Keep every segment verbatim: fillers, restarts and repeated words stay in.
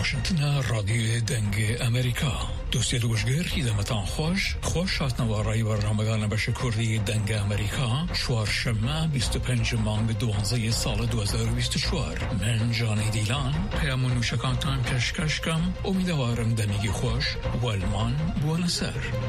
واشنطن رادیو دنگ امریکا. دوستی دوشگر ایدمتان خوش خوش هاتنوارای برنامه‌گان بشه کردی دنگ امریکا چهارشنبه بیست و پنج مانگ دوازده سال دو هزار و بیست و چهار. من جانی دیلان پیام نوشکانتان کشکش کم امیدوارم دمیگی خوش و المان بونسر.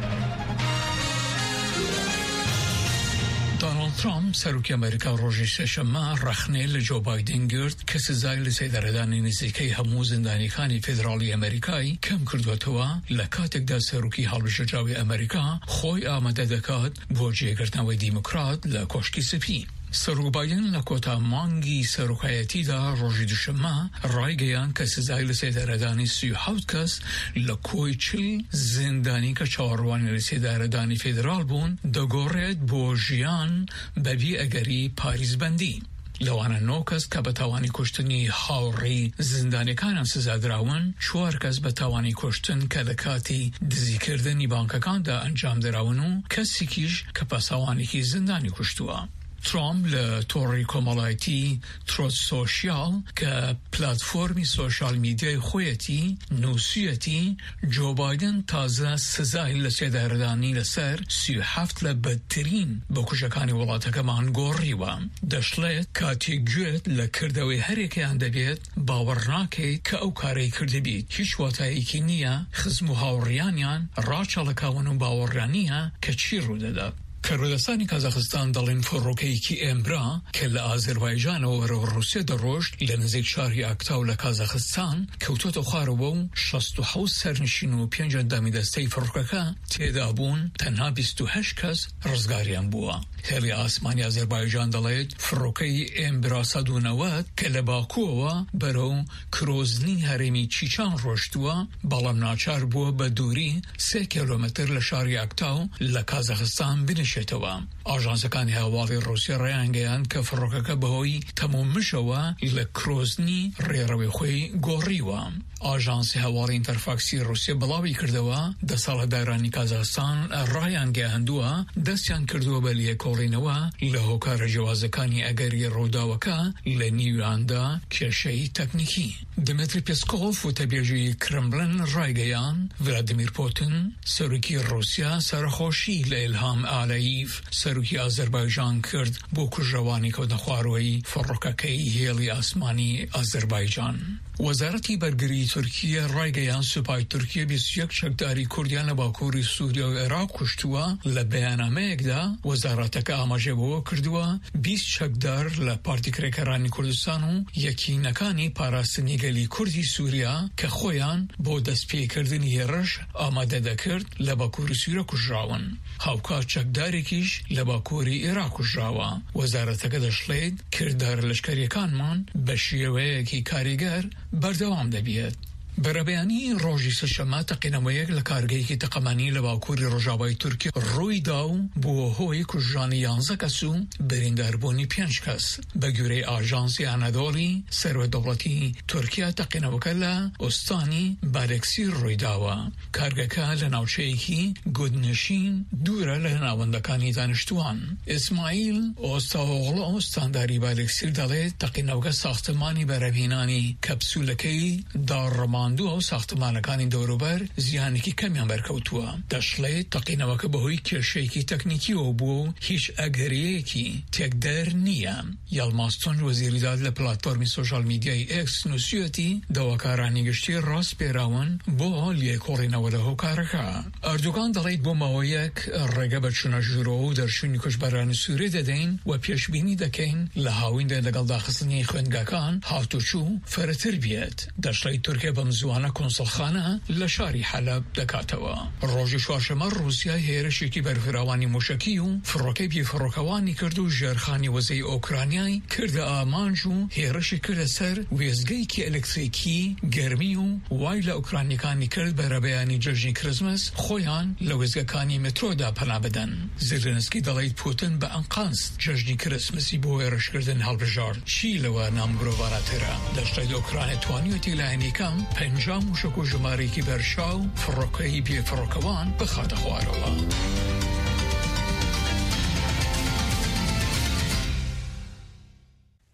دونالد ترامپ سروکی امریکا روزی سه‌شنبه رخنه لجو بایدن گرد که سزای لسیداردانی نزدیکی همو زندانیکانی فدرالی امریکایی کم کردوتوا لکاتک دا سروکی هەڵبژێردراوی امریکا خوی آماده دکات بۆ جێگرتنەوەی دیموکرات لە کۆشکی سپی. سەرۆک بایدن لە کۆتا مانگی سەرۆکایەتیدا ڕۆژی دووشەممە ڕایگەیان کە سزای لەسێدارەدانی سی و حەوت کەس لە کۆی چل زیندانی کە چاوەڕوانی لەسێدارەدانی فێدراڵ بوون دەگۆڕێت بۆ ژیان بەبێ ئەگەری پاریزبەندی. لەوانە نۆ کەس کە بە تاوانی کوشتنی هاوڕێی زیندانیەکانیان سزادراون، چوار کەس بە تاوانی کوشتن کە لە کاتی دزیکردنی بانکەکاندا ئەنجام دراون و کەسێکیش کە پاسەوانێکی زیندانی کوشتووە. ترامپ لە تۆڕی کۆمەڵایەتی ترۆت سۆشیال کە پلاتفۆرمی سۆشیال میدیای خۆیەتی نووسیەتی جۆ بایدن تازە سزای لە سێدارەدانی لەسەر سی و حەفت لە بەدترین بەکوژەکانی وڵاتەکەمان گۆڕیوە. دەشڵێت کاتێک گوێت لە کردەوەی هەرێکیان دەبێت باوەڕ ناکەیت کە ئەو کارەی کردبیت. هیچ واتایەکی نییە خزم و هاوڕیانیان ڕاچەڵەکاون و باوەڕیان نییە کە چی ڕوودەدات. کەڕۆدەستانی کازاخستان دەڵێن فڕۆکەیەکی ئێمرا کە لە ئازەربایجانەوە وەرە ڕووسیا دەڕۆشت لە نزیک شاری ئاکتاو لە کازاخستان کەوتۆتە خوارەوە و شەست و حەوت سەرنشین و پێنج ئەندامی دەستەی فڕۆکەکە تێدا بوون، تەنها بیست و هەشت کەس ڕزگاریان بووە. هێڵی ئاسمانی ئازەربایجان دەڵێت فڕۆکەی ئێمبرا سەد و نەوەت کە لە باکووەوە بەرەو کرۆزنی هەرێمی چیچان ڕۆشتووە، بەڵام ناچار بووە بە دووری سێ کیلۆمەتر لە شاری ئاکتاو لە کازاخستان بنشێتەوە. ئاژانسەکانی هاواڵی ڕووسیا ڕایانگەیان کە فڕۆکەکە بەهۆی تەمومشەوە لە کرۆزنی ڕێڕەوەی خۆی گۆڕیوە. ئاژانسی هاواڵی ئینتەرفاکسی ڕووسیا بڵاوی کردەوە دە ساڵەدارانی کازاخستان ڕایانگەیاندووە دەستیان کردووە بە لێکۆڵینەوە لە هۆکارە جیاوازەکانی ئەگەری ڕووداوەکە لە نیویاندا کێشەی تەکنیکی. دمتری پێسکۆڤ وتەبێژی کرملن ڕایگەیان ڤلادیمیر پوتین سەرۆکی ڕووسیا سەرخۆشی لە ئیلهام ئالەیڤ سەرۆکی ئازەربایجان کرد بۆ کوژەوانی کەوتنە خواروەی فڕۆکەکەی هێڵی ئاسمانی ئازەربایجان. وەزارەتی بەرگری تورکیە ڕایگەیان سوپای تورکیە بیست و یەک چەکداری کوردیان لە باکووری سووریا و عێراق کوشتووە. لە بەیاننامەیەکدا وەزارەتەکە ئاماژەبەوە کردووە بیست چەکدار لە پارتی کرێکەرانی کوردستان و یەکینەکانی پاراستنی گەلی کوردی سووریا کە خۆیان بۆ دەستپێکردنی هێرش ئامادە دەکرد لە باکووری سووریا کوژراون. هاوکات چەکدارێکیش لە باکووری عێراق کوژراوە. وەزارەتەکە دەشڵێت کردار لەشکریەکانمان بە شێوەیەکی کاریگەر بەردەوام دەبێت. بەرەبەیانی ڕۆژی سەشەممە تەقینەوەیەک لە کارگەیەکی تەقەمانی لە باکووری ڕۆژاوای تورکی ڕوویدا و بووە هۆی کوژرانی یانزە کەس و برینداربوونی پێنج کەس. بە گوێرەی ئاژانسی ئانەدۆڵی سەرۆک دەوڵەتی تورکیا تەقینەوەکە لە ئۆستانی بارێکسی ڕوویداوە. کارگەکە لە ناوچەیەکی گودنشین دوورە لە ناوەندەکانی دانیشتوان. ئیسماعیل ئۆستاوۆغڵۆ ئۆستانداری بارێکسیر دەڵێت تەقینەوەکە ساختمانی بەرەبهێنانی کەپسولەکەی داڕەمان و ساختمانەکانی دەوروبەر زیانێکی کەمیان بەرکەوتووە. دەشڵێت تەقینەوەکە بەهۆی کێشەیەکی تەکنیکیەوە بووە و هیچ ئەگەریەکی تێکدەر نییە. یەڵماستۆن وەزیریداد لە پلاتفۆرمی سۆشال میدیای ئێکس نووسیەتی دەواکارانی گشتی ڕاست پێراون بۆ لێکۆڵینەوە لە هۆکارەکە. ئەردوغان دەڵێت بۆ ماوەیەک ڕێگە بە چوونەژورەوە و دەرچوونی کوژبەرانی سووریا دەدەین و پێشبینی دەکەین لە هاویندا لەگەڵ داخستنی خوێندگاکان هاتوچوو فەرەتر بێت. دەشڵێت تورکیا بەم زوانە کۆنسڵخانە لە شاری حەلەب دەکاتەوە. ڕۆژی چوارشەممە ڕووسیا هێرشێکی بەرفراوانی موشکی و فڕۆکەی بێفڕۆکەوانی کرد و ژێرخانی وەزەی ئۆکرانیای کردە ئامانج و هێرشی کردە سەر وێزگەیەکی ئەلکتریکی گەرمی و وای لە ئۆکرانیەکانی کرد بەرەبەیانی جەژنی کریسمس خۆیان لە وێزگەکانی مترۆدا پەنا بدەن. زێلێنسکی دەڵێت پوتین بە ئەنقەست جەژنی کریسمسی بۆ هێرشکردن هەڵبژارد. چی لەوە نامگرۆڤانەترە؟ دەشڵێت ئۆکرانیا توانیوەتی لایەنی کەم پەنجا موشک و ژمارەیەکی بەرشاو فڕۆکەی بێفڕۆکەوان بخاتە خوارەوە.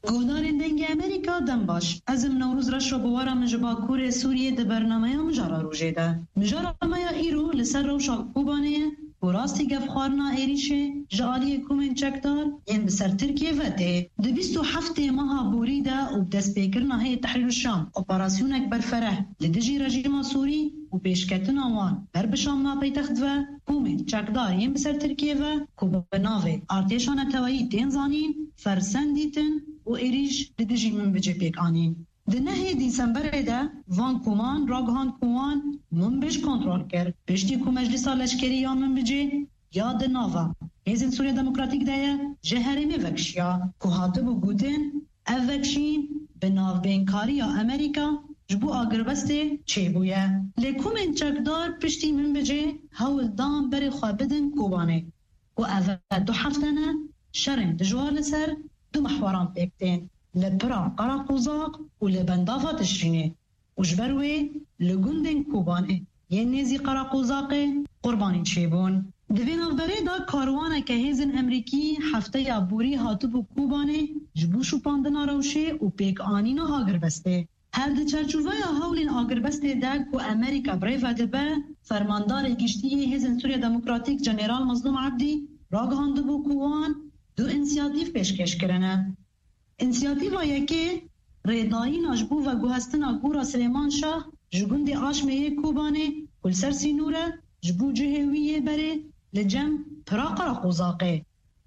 گودارین دنگ امریکا دم باش ازم نوروز را شو بوارا من جبا کور سوریه ده برنامه مجارا روژه ده مجارا میا ایرو لسر روشا کوبانه و راستی گفخارنا ایریشه جالی کومن چکدار ین بسر ترکیه وته ده بیست و هفت ماه بوری ده و بدست بکرنا هی تحریر الشام اپراسیون اکبر فرح لدجی رژیم سوری و پیشکتن آوان بر بشام ما پیتخت و کومن چکدار ین بسر ترکیه و کوبناوه ارتشان توایی دین زانین فرسندیتن و ایریش لدجی من بجه پیک آنین ده نهی دیسمبر ده وان کومان راگهان کوان من بش کنترل کرد پشتی کو مجلس لشکری یا من بجه یا ده ناوا هیزن سوریه دموکراتیک ده جهرمی وکشیا که هاته بو گوتن او وکشین به ناو بینکاری یا امریکا جبو آگربسته چه بویه لیکوم انچکدار پشتی من بجه هول دام بری خواه بدن کوبانه و او دو هفتنه شرم دجوار لسر دو محوران بکتین لبرا قراقوزاق و لبندافا تشرینه و جبروه لگندن کوبانه یه نیزی قراقوزاقه قربانی چیبون دوین افبره دا کاروانه که هیزن امریکی هفته یا بوری هاتو بو کوبانه جبو شوپاندنا روشه و پیک آنینا هاگر بسته هر ده چرچووه یا هولین آگر بسته دک و امریکا بریفه دبه فرماندار گشتی هیزن سوریا دموکراتیک جنرال مظلوم عبدی راگهانده بو کوان دو انسیاتیف پیشکش کرنه انسیاتیوا یکی ریدایی نجبو و گوهستنا گورا سلیمان شاه جگوند آشمه کوبانه کل سر سینوره جبو جهویه بره لجم پراقرا قوزاقه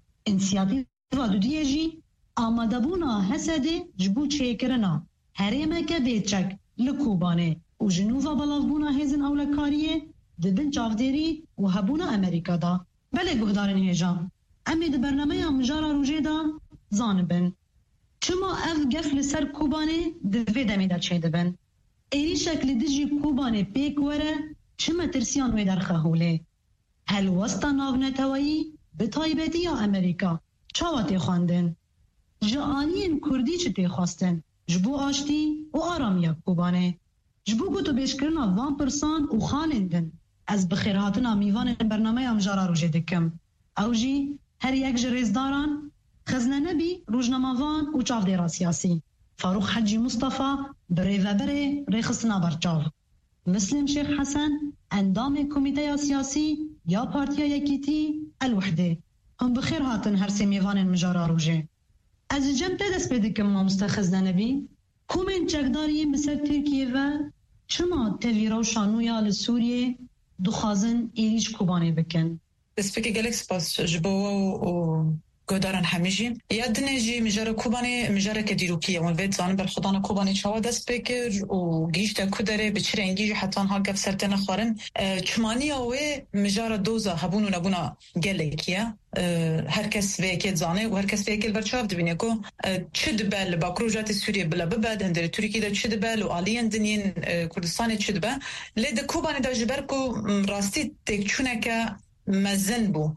انسیاتیوا دو دیه جی آماده بونا حسده جبو چه کرنا هریمه که بیچک لکوبانه و جنوبا بلاف بونا هزن اولکاریه دبن چافدری و هبونا امریکا دا بله گهدارن هجام امی ده برنامه مجارا روژه دا زانبن چما اف گفل سر کوبانه دوی دمی در چه دبن ایری شکل دیجی کوبانه پیک وره چما ترسیان وی در خهوله هل وستا ناو نتوایی به تایبتی یا امریکا چاواتی خواندن جعانین کردی چه تی خواستن جبو آشتی و آرامیا کوبانه جبو گوتو بیشکرنا وان پرسان و خالندن از بخیرهاتنا میوان برنامه امجارا روژه دکم او جی هر یک جریزداران خزنه نبی روزنامه‌وان و چاودێرا سیاسی فاروق حجی مصطفى بری و بری ریخستنا برچاو مسلم شیخ حسن اندام کمیته سیاسی یا پارتیا یکیتی الوحده هم بخیر هاتن هر سمیوان مجارا روژه از جمع دست بدکم ما مستخزنه نبی کومن چکداری بسر ترکیه و چما تیویرا و شانویا لسوریه دخوازن ایریش کوبانه بکن دسپیک گلکس باس جبو و گودارن همیجی یاد نجی مجرد کوبانی مجرد که دیروکیه اون وید زن بر خدان کوبانی چوا دست بکر و گیش تا کدره به چه رنگی حتی ها گف سرتن خورن چمانی اوه مجرد دوزا هبون و نبونا گلکیه هر کس ویکل زانه و هر کس ویکل برچاف دبینه کو چه دبل با پروژات سوریه بلا ببعد هندر ترکیه دا چه دبل و آلیان دنین کردستان چه دبل لید کوبانی دا جبر کو راستی تک چونه که مزن بو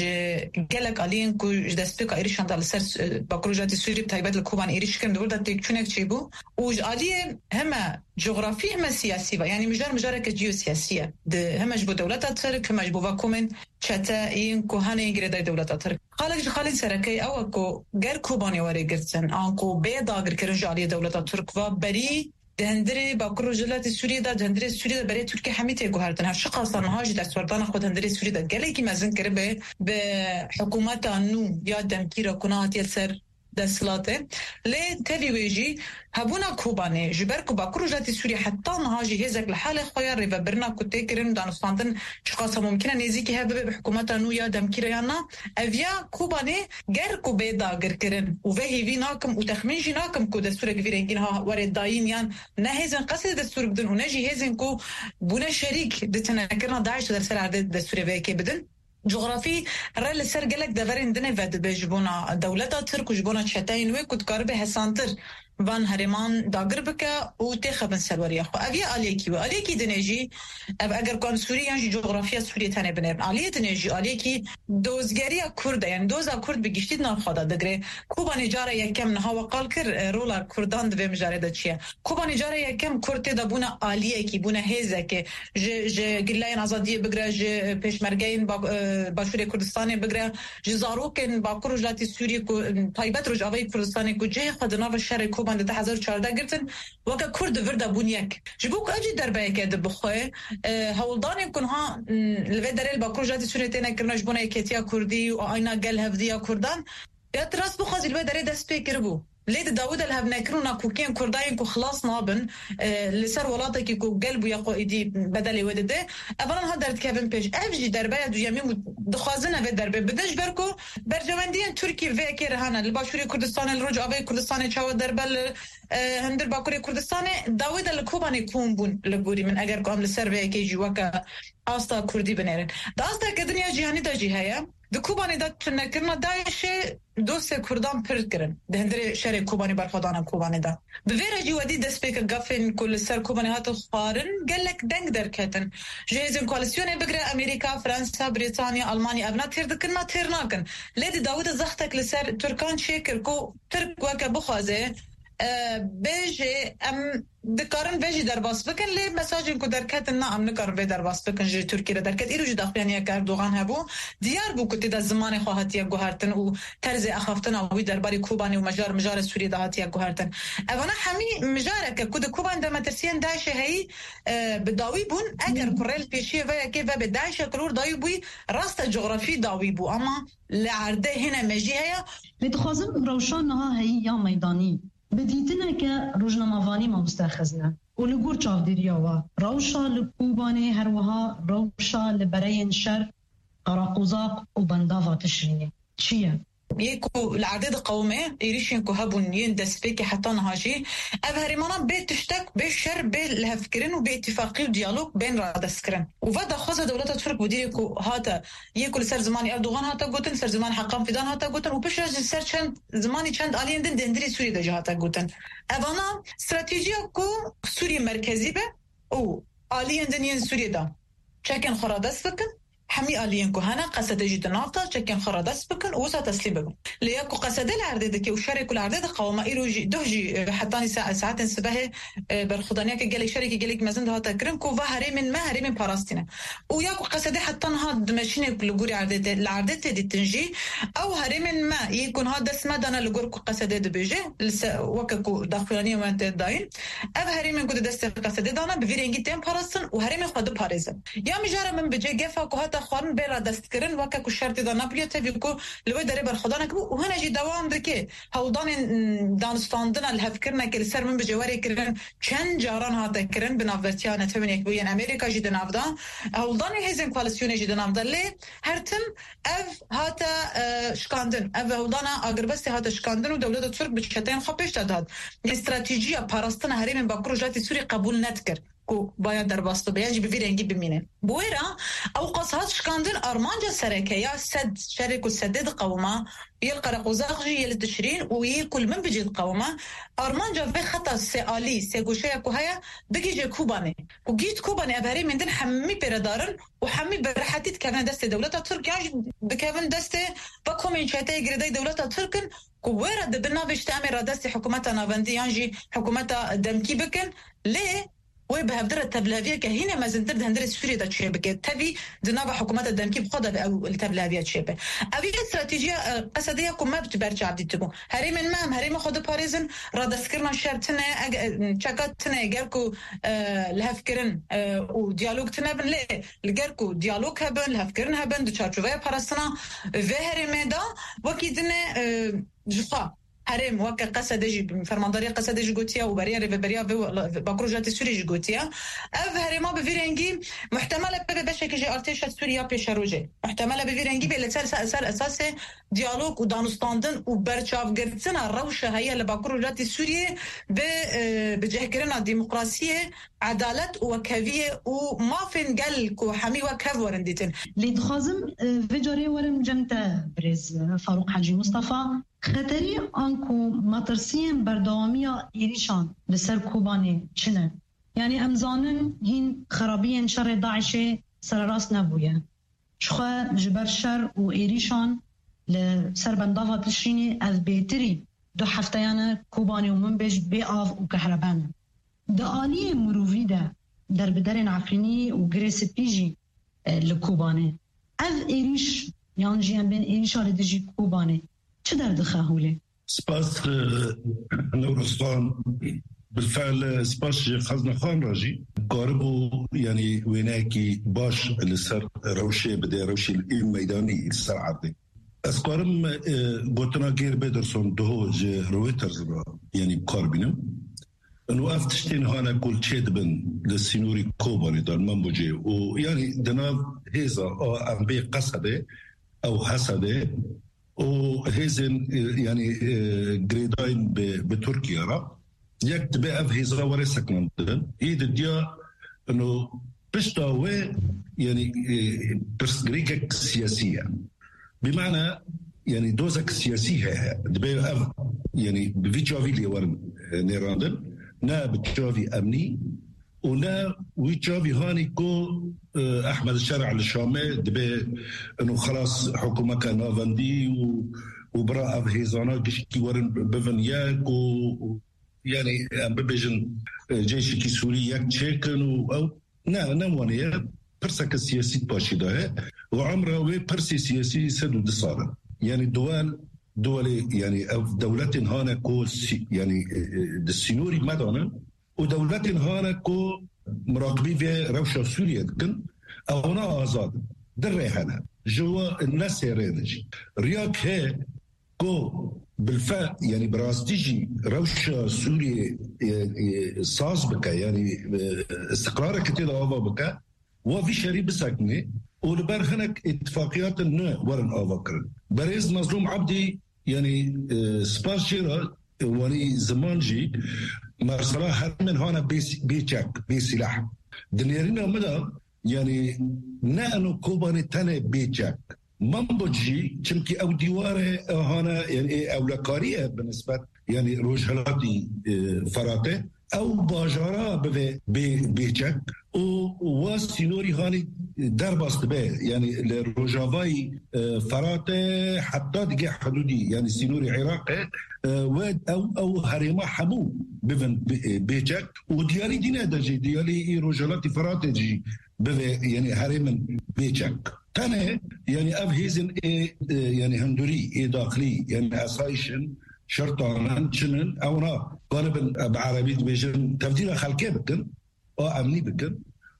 جه گلک آلین کو دست بک ایرشان دال سر باکروجات سوری بتایبت لکوبان ایرش کم دور داد تکچونک چی بو و آلیه همه جغرافی همه سیاسی و یعنی مجدار مجدار که جیوسیاسیه ده همش بو دولت ترک همش بو واکومن چتا این کوهانه اینگره در دولت ترک خالق خالد سرکی او کو گر کوبانی وری گرتن آن کو به داگر کرن جالی دولت ترک و بری دهندری با کروجلات سوریه دا دهندری سوریه دا برای ترکیه همیته گوهردن هر شخصان هاجی در سوردان خود دهندری سوریه دا گله کی مزن کرده به به حکومت نو یا دمکیرا کنات یا سر دستلاته لی تلیویجی هبونا کوبانه جبر کو با کروجلات سوریه حتی نهاجی هزک لحال خیار و برنا کته کرن دانستاندن شخص ممکنه نزدیکی هبه به حکومت نو یا دمکیرا یا نه اویا کوبانه گر کو بیدا گر کرن و وهی وی ناکم و تخمین جی ناکم کو دستور گویرنگین ها ورد داین یان نه هزن قصد دستور بدن و نجی هزن کو بونه شریک دتنا کرنا داعش در سر عدد دستور وکی بدن جغرافی رل سر گلک دورین دنه ود بجبونا دولتا ترک و جبونا چتاین و کد کار به حسانتر وان هرمان داگر بکه و تخبن سلواریا خو اوی آلیه کی و آلیه کی دنیجی اگر کان سوریه یعنی جغرافیا سوریه تنه بنر آلیه دنیجی آلیه کی دوزگری کرد یعنی دوزا کرد بگیشتید نام خدا دگره کوبا نجاره یکم نه و قال کر رولا کردان دو مجاره د چیه کوبا نجاره یکم کرد د بونه آلیه کی بونه هزه که ج ج گلاین آزادی بگره ج پشمرگین باشور کردستان بگره ج زاروکن با کروجلاتی سوریه کو تایبت روج آوای کردستان کو جه خود ناو شهر کوبا ده هزار و چهارده گرتن وقت کرد ورده بونیک جبوک اجی دربه که د بخواه هولدان کنها لوی دریل با کروجلاتی سوریه تنه کرناش بونه کتیا کردی و آینا گل هفدیا کردان یا تراس بخوازی لوی دری دست پیکر بو لید داود الهب نکرونا کوکین کرداین کو خلاص نابن لسر ولاته کی کو قلب یا قائدی بدلی ودده اولا ها درد کبن پیش افجی دربه دو یمی دخوازنه و دربه بدش برکو برجواندین ترکی و کی رهانه الباشوری کردستان الرجع به کردستان چاو دربل هندر باکوری کردستان داود الکوبانی کوم بون لگوری من اگر کوم لسر و کی جوکا آستا کردی بنرن داستا که دنیا جهانی دا جیهایا د کوبانی دا تنکرنا داعش دوست کردان پرد کرن ده هندر شهر کوبانی برخوادان کوبانی دا به ویره جوادی دست پیک گفن کل سر کوبانی هاتو خارن گلک دنگ در کتن جهازن کوالسیون بگره امریکا فرانسا بریتانیا آلمانی ابنا تیر دکن ما تیر ناکن لید داود زختک لسر ترکان شکر کو ترک وکا بخوازه بیجه ام دکارن بیجی در باس بکن لی مساجین کو درکت نه ام نکارن بی در باس بکن جی ترکی را درکت ایرو جی داخلیانی که اردوغان هبو دیار بو کتی دا زمان خواهاتی گوهرتن و طرز اخافتن اوی درباری کوبانی و مجار مجار سوری دهاتی گوهرتن اونا همی مجاره که کد کوبان در مترسیان داعش هی بداوی بون اگر کرل پیشی و یکی و به داعش کرور داوی بوی راست جغرافی داوی بو اما لعرده هنه مجی هیا لتخازم روشان نها هی یا میدانی بدیتنه که روزنامه‌وانی ما مستخزنه و لگور چاودیریا و روشا لکوبانه هر وها روشا لبرین شر قراقوزاق و بنداوا تشرینه چیه؟ يكو العدد قومي يريشين كو هبون يندسبيكي حتى نهاجي اف هريمانا بيت تشتك بشر بالهفكرين وباتفاقي وديالوج بين رادسكرين وفدا خاصة دولة ترك وديريكو هاتا يكو لسر زماني اردوغان هاتا قوتن سر زمان حقام فيدان هاتا قوتن وبشر سر چند زماني چند آلين دن دندري سوري دجا هاتا قوتن اوانا استراتيجيا كو سوري مركزي به او آلين دنين سوري دا چكن خرادس فكن حمي آلين كهانا قصد جد نافطة چكن خرادس بكن ووسا تسليم بكن ليكو قصد العرض دكي وشارك العرض قوما إيروجي دوجي حتى ساعة ساعات سبه برخدانيا كجلك شركة جلك مزند هاتا كرم كوفا هري من ما هري من باراستينا وياكو قصد حتى نهاد ماشينه لجوري عرض العرض تدي تنجي أو هري من ما يكون هذا اسمه دانا لجوركو قصد دبيجي لسه وككو داخلانية وانت داين أو هري من كود دست قصد دانا بفيرينجي تيم باراستن وهري من خد باريزن يا مجرد من بجي جفا كهاتا خوان بلا دستکرن وکه کو شرط دا نپلیت ویکو لوی دری بر خدا نکبو و هنجی دوام دکه هولدان دانستاندن الهفکرنا که سر من بجواری کرن چند جاران هاتا کرن بنافرتیان تمن یک بوین امریکا جی دنافدا هولدان هزین کوالسیون جی دنافدا لی هرتم اف هاتا شکاندن اف هولدان اگربستی هاتا شکاندن و دولت ترک بچتین خپش داد استراتژی پاراستن هریم با پروژه سوری قبول نتکر کو باید در باستو بیاجی بفیرنگی بمینه بویرا او قصهات شکاندن ارمانجا سرکه یا سد شرک و سدد قوما يلقى رقوزاق جي يل تشرين ويكل من بيجي قوما ارمانجا في خطا سالي سيغوشيا كوهيا بيجي جي كوباني وجيت كوباني ابهري من دن حمي بردارن وحمي برحتي كمان دسته دوله تركيا بكمان دسته بكومين شاتي غريدي دوله تركن كويرا دبنا بيشتامي رادستي حكومتنا فانديانجي حكومتها دمكي بكن ليه وبهدرة تبلافية كهنا ما زندر هندرة سوريا دا تشيبه كتبي دنابا حكومات الدمكي بخدا أو التبلافية تشيبه أبي استراتيجية قصدية كم ما بتبرج عبدي تبو هري من ما هري ما خد باريزن راد سكرنا شرطنا شكاتنا جالكو الهفكرن وديالوج تنابن ليه لجالكو ديالوج هبن الهفكرن هبن دشارجوفيا بارسنا وهري مدا وكيدنا جفا هرم وك قصد يجي فرمانداري قصد يجي قوتيا وبريا ريفبريا بكروجات سوريا يجي قوتيا اف هرما بفيرنجي محتمله بشكل جي ارتش سوريا بيشروجي محتمله بفيرنجي بلسال سال اساسي ديالوج ودانستاندن وبرچاف گرتنا روشه هي لبكروجات سوريا بجهكرنا ديمقراطيه عدالة وكافية وما فين قالكو حمي وكاف ورنديتن اللي تخازم فيجوري ورم جنتا بريز فاروق حاجي مصطفى خطری آنکو مطرسیم بردوامی ایریشان لسر کوبانی چنه؟ یعنی امزانن هین خرابی شر داعش سر راست نبویه چخوا جبر شر و ایریشان لسر بندافا تشرینی از بیتری دو هفته یعنی کوبانی و من بیش بی آف و کهربانه ده آلی مروفی ده در بدرین عفرینی و گریس پیجی لکوبانه از ایریش یعنی جیان بین ایریش آلی دجی کوبانه چه در دخاهوله؟ سپاس نورستان بالفعل سپاس خزنه خان راجي قاربو يعني ويناكي باش لسر روشي بدي روشي الميداني لسر عرضي اسقارم قلتنا غير بيدرسون دهوج رويترز يعني بقاربينم انه افتشتين هانا كل تشيد بن للسينوري كوباني دار منبوجي ويعني دنا هيزا ام بي قصده او حسده وهيزن يعني جريداين بتركيا را يك تبقى في هيزا ورا سكنندن يد ديا انه بشتاوي يعني برسغريك سياسيه بمعنى يعني دوزك سياسيه دبي يعني بفيتشافي لي ورن نيراندن نا بتشافي امني ولا ويتشافي هاني كو احمد الشارع الشامي دبي انه خلاص حكومه كان نافندي وبراء هيزانا جشكي ورن بفنياك و يعني ببيجن جيش كي سوريا تشيكن او نا نوانيه برسك السياسي باشي ده وعمره وي برسي سياسي سدو دصار يعني دول دول يعني دولات هانا كو يعني السينوري مدانا ودولات هانا كو مراقبي في روشة سوريا كن او نا آزاد در ريحانا جوا الناس يرينج رياك هي كو بالفعل يعني براستيجي روشة سوريا صاص بك يعني استقرارك كتير آفا بك وفي شريب ساكنة ولبرهنك اتفاقيات النوع ورن آفاكرن بريز مظلوم عبدي يعني سباس جيرا واني زمانجي مرسلا هر من هانا بيچك بيسلاح دنيارينا مدى يعني نانو كوباني تاني بيچك منبجي چمكي او ديواره هانا يعني اولكاريه بالنسبه يعني روجهلاتي فراته او باجارا بي بيچك و سينوري هاني درباست به يعني الروجافاي فراته حتى دقي حدودي يعني سينوري عراقي او او هريما حمو بفن بيچك وديالي دينا دجي ديالي روجهلاتي فراته جي يعني هريمن بيچك تاني يعني اف هيزن اي يعني هندوري اي داخلي يعني اسايشن شرطان شنن او نا غالبا بعربي بيجن تبديل خلقيه بكن او امني بكن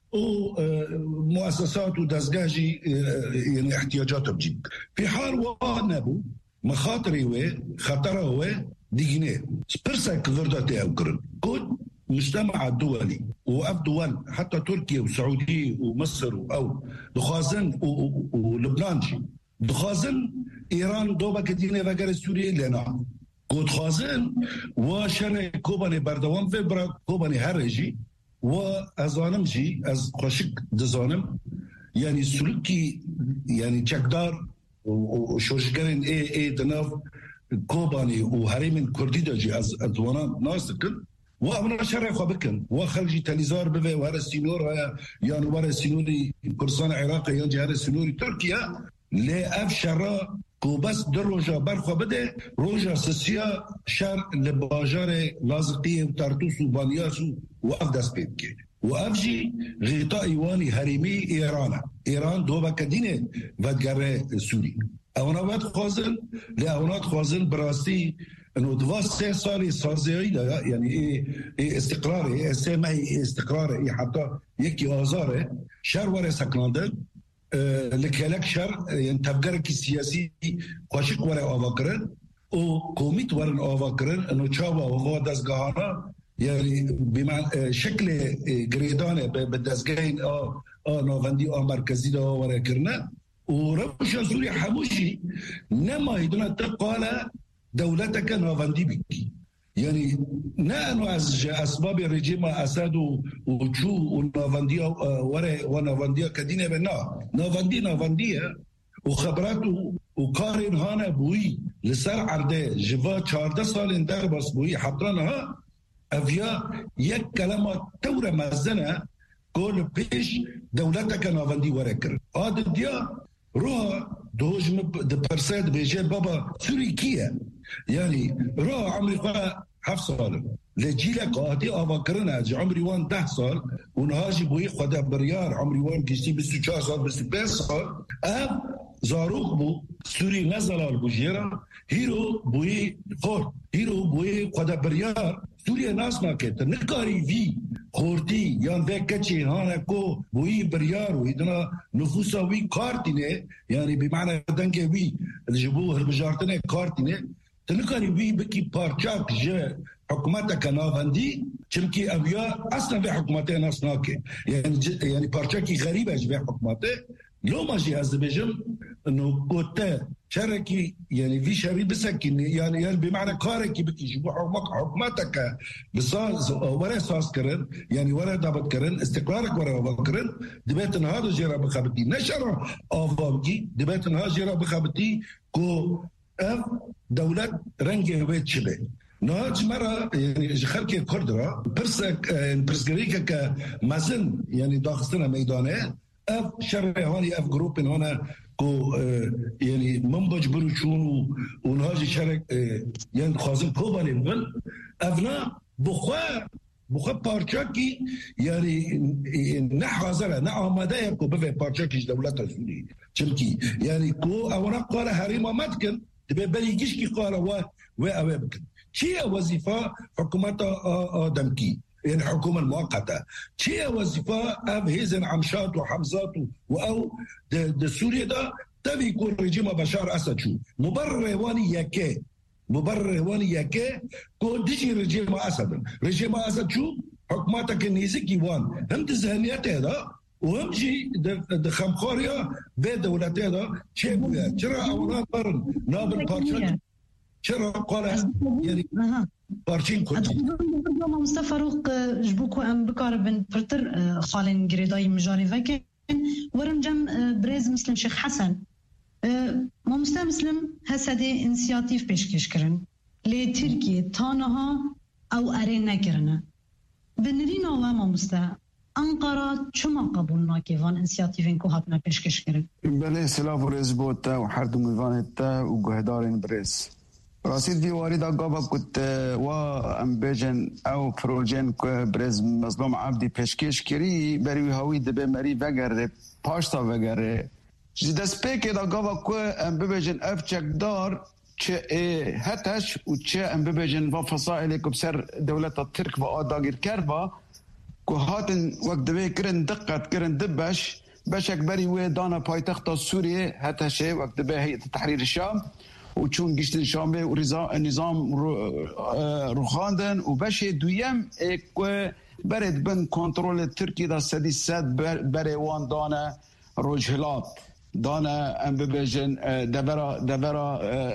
ومؤسسات ودزجاجي يعني احتياجات بجيب في حال ونبو مخاطري و خطره و ديجنيه برسك فرداتي او كرن كود مجتمع الدولي وأف دول حتى تركيا وسعودية ومصر أو دخازن ولبنان دخازن إيران دوبا كدينة وغير سوريا لنا قد خازن وشان كوباني بردوان في برا كوباني هرجي وأزانم جي أز قشك دزانم يعني سلوكي يعني چكدار وشوشگرين اي اي دناف كوباني وهريمن كردي داجي از ادوانا ناسكن وأمنا شرع خبكن وخرجي تليزار بفي وهذا السينور يعني وهذا السينوري كرسان عراقي يعني هذا السينوري تركيا لا أف شرع كوبس در روجا برخوا بده روجا سسيا شر لباجار لازقية وتارتوس وبانياس وأفدس بيتكي وأفجي غطاء إيواني هريمي إيران إيران دوبا كدينة ودقر سوري أونات خوازن لأونات خوازن براستي انه دواس سه سالي سازيري يعني ايه ايه استقراري ايه سمعي ايه استقراري ايه حتى يكي ازاره شر ورا سكناندن اه لكلك شر يعني تفكرك السياسي قاشق ورا افكرن او كوميت ورا افكرن انه تشاوا وهو دزغانا يعني بمعنى شكل جريدانه بدزغين اه اه نوفندي اه مركزي ده ورا كرنا ورمش سوري حموشي نما يدنا تقال دولتك نوفندي بك يعني نحن از اسباب رژیم اسد و وجو ونوفنديا ورا ونوفنديا كدينه بنا نوفندي نوفنديا وخبراته وقارن هانا بوي لسر عرده جوا چهارده سال در باس بوی حقانها افیا یک کلمات تور مزنه کل پیش دولتك نافندی وره کرد آد دیا روح دوج پرسید بیجه بابا سوری کیه یعنی روح عمری خواه هفت سال لجيلك قاعدي أفكرنا جي عمري وان ده سال ونهاجي بوي خدا بريار عمري وان كيشتي بس وچار سال بس بس سال أب زاروخ بو سوري نزلال بوجيرا هيرو بوي خور هيرو بوي خدا بريار سوريا ناس ما كتر نكاري في خورتي يان ذا كتشي هانا كو بوي بريار ويدنا نفوسا وي كارتيني يعني بمعنى دنكي وي الجبوه البجارتنا كارتيني تنكاري وي بكي بارچاك جي حكومتك نافندي چمكي ابيا اصلا في حكومتي ناس ناكي يعني يعني بارچاكي غريبه في حكومتي لو ما جي ازبيجن انه كوتا شركي يعني في شري بسكن يعني يعني بمعنى كاركي بكي جيبوا حكومتك بصاص ولا صاص كرن يعني ولا دابت كرن استقرارك ولا بكرن دبيتن هذا جرا بخبتي نشر افامكي دبيتن هذا جرا بخبتي كو اف دولة رنجي بيت شبه ناج مرة يعني خلقي كردرا برسك برسكريكا كمازن يعني داخلنا ميدانه اف شر هوني اف جروب هنا كو يعني منبج بروشون ونهاج شرك يعني خازن كوبالي من افنا بخوا بخوا بارچاكي يعني نحازره نعمده كو بفي بارچاكي دولة سوري چمكي يعني كو اونا قال هريما متكن تبي بليجيش كي قال و و اوبكن شيء وظيفة حكومة دمكي يعني حكومة المؤقتة شيء وظيفة أب هيزن عمشات وحمزات وأو د سوريا ده تبي يكون رجيم بشار أسد شو مبرر هواني يكي مبرر هواني يكي كون ديجي رجيم أسد رجيم أسد شو حكومتك النيزكي وان هم تزهنيات هذا وهم جي د خمخوريا بين دولتي هذا شيء بويا شرا أولا قرن نابل بارشات چرا قال يعني بارچين كنت ما مصطفى روق جبوكو ام بكار بن برتر خالن جريداي مجاري فكن ورم جم بريز مسلم شيخ حسن ما مستم مسلم هسدي انسياتيف بيشكش كرن لتركيا تانها او ارينا كرنا بنرينا وما مستا أنقرة شو ما قبولنا كيفان انسياتيفين كو هاتنا بيشكش كرن بله سلاف بريز بوتا وحردو ميفانتا وقهدارين بريز راسيد في وارد أقابا كنت وام بيجن أو بروجين بريز مظلوم عبدي بيشكش كري بريوي هاوي دبي مري وغر پاشتا وغر دست بيك إذا أقابا كو ام بيجن أفچك دار چه هتش و چه ام بيجن وفصائل كبسر دولة الترك و آداغير كربا كو هاتن وقت دبي كرن دقت كرن دبش بشك بريوي دانا پايتخت سوريا هتشه وقت دبي هيئة تحرير الشام وچون گشتن شامبه و نظام روخاندن و بشه دویم اکو برد بن کنترول ترکی دا سدی سد بره وان دانه روجهلات دانه ام ببیجن دبرا دبرا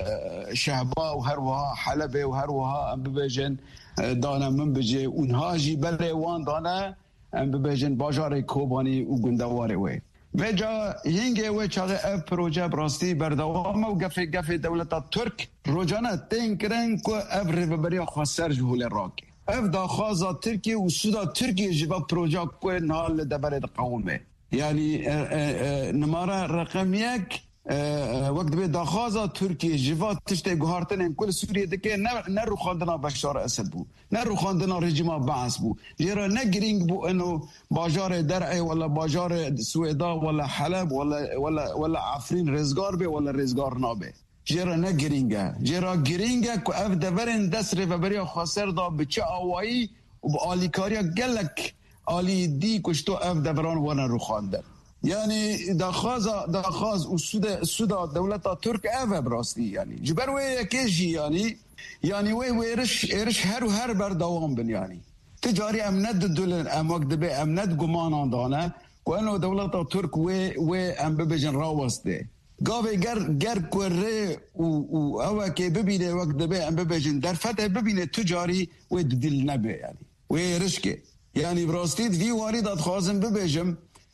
شهبا و هروها حلبه و هروها ام ببیجن دانه من بجه اونها جی بره وان دانه ام ببیجن باجار کوبانی و گندواره وی و جا هنگه و چاقه اف پروژه براستی بردوام و گفه گفه دولت ترک روجانه تین کرن که اف ریببری خواستر جهول راکی اف دا خوازا ترکی و سودا ترکی جبا پروژه که نال دبرد قومه یعنی نماره رقم یک وقت به داخازا ترکیه جوات تشته گوهارتن کل سوریه دکه نه رو خواندنا بشار اسد بو نه رو خواندنا رژیم بعث بو جرا نه گرینگ بو انه باجار درعی ولا باجار سویدا ولا حلب ولا ولا ولا عفرین رزگار به ولا رزگار نابه جرا نه گرینگه جرا گرینگه که اف دورن دست ریبری خاصر دا بچه آوایی و با آلیکاریا گلک آلی دی کشتو اف دوران وانا رو خواندن يعني داخاز داخاز والسودا سودا دولة ترك أفا براستي يعني جبر ويا كيجي يعني يعني وي ويرش إرش هر وهر بردوام بن يعني تجاري أمند الدولن أم وقت بي أمند جمان دانا وأنه دولة ترك وي وي أم ببجن راوسته قاوي جر جر كوري و أو كي ببينه وقت بي أم ببجن در فتح ببينه تجاري ودل نبي يعني ويرش كي يعني براستي في واردات خازن ببجم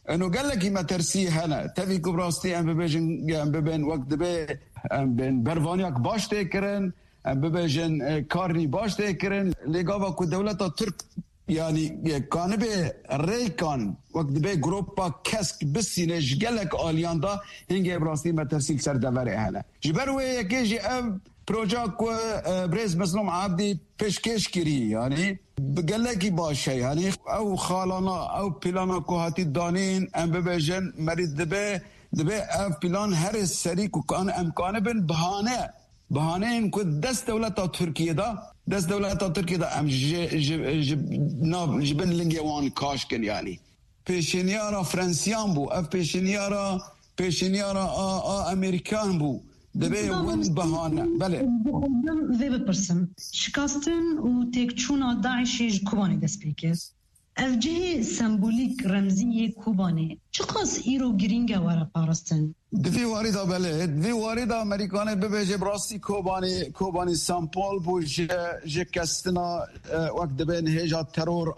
انه قال لك ما ترسي هنا تبي كبراستي ام ببيجن ام ببين وقت دبي ام بين برفانياك باش تكرن ام ببيجن كارني باش تكرن لقابا كو دولة ترك يعني كان به ريكان وقت به جروبا كاسك بسينج قال لك الياندا هنجي براستي ما ترسيل سر دفره هنا جبروي يكيجي ام بروجاك بريز مسلوم عبدي پیشکش کری یعنی قال لك باشه يعني او خالانا او بلانا كوهاتي دانين ام ببجن مريد دبي دبي اف بلان هر سري كان امكانه بن بهانه بهانه ان كو دست دولة تركيا دا دست دولة تركيا دا ام جبن لنجوان كاشكن يعني پیشنیارا فرانسیان بو اف پیشنیارا پیشنیارا امریکان بو دبي وين بهانه بله ذي بپرسم شکستن و تکچونا داعش کوبانی دست پیکر اوجه سمبولیک رمزی کوبانی چقاس ایرو گرینگه وره پارستن دوی وارده بله دوی وارده امریکانه ببیجه براستی کوبانی کوبانی سامپل بو جه کستنا وقت دبین هجا ترور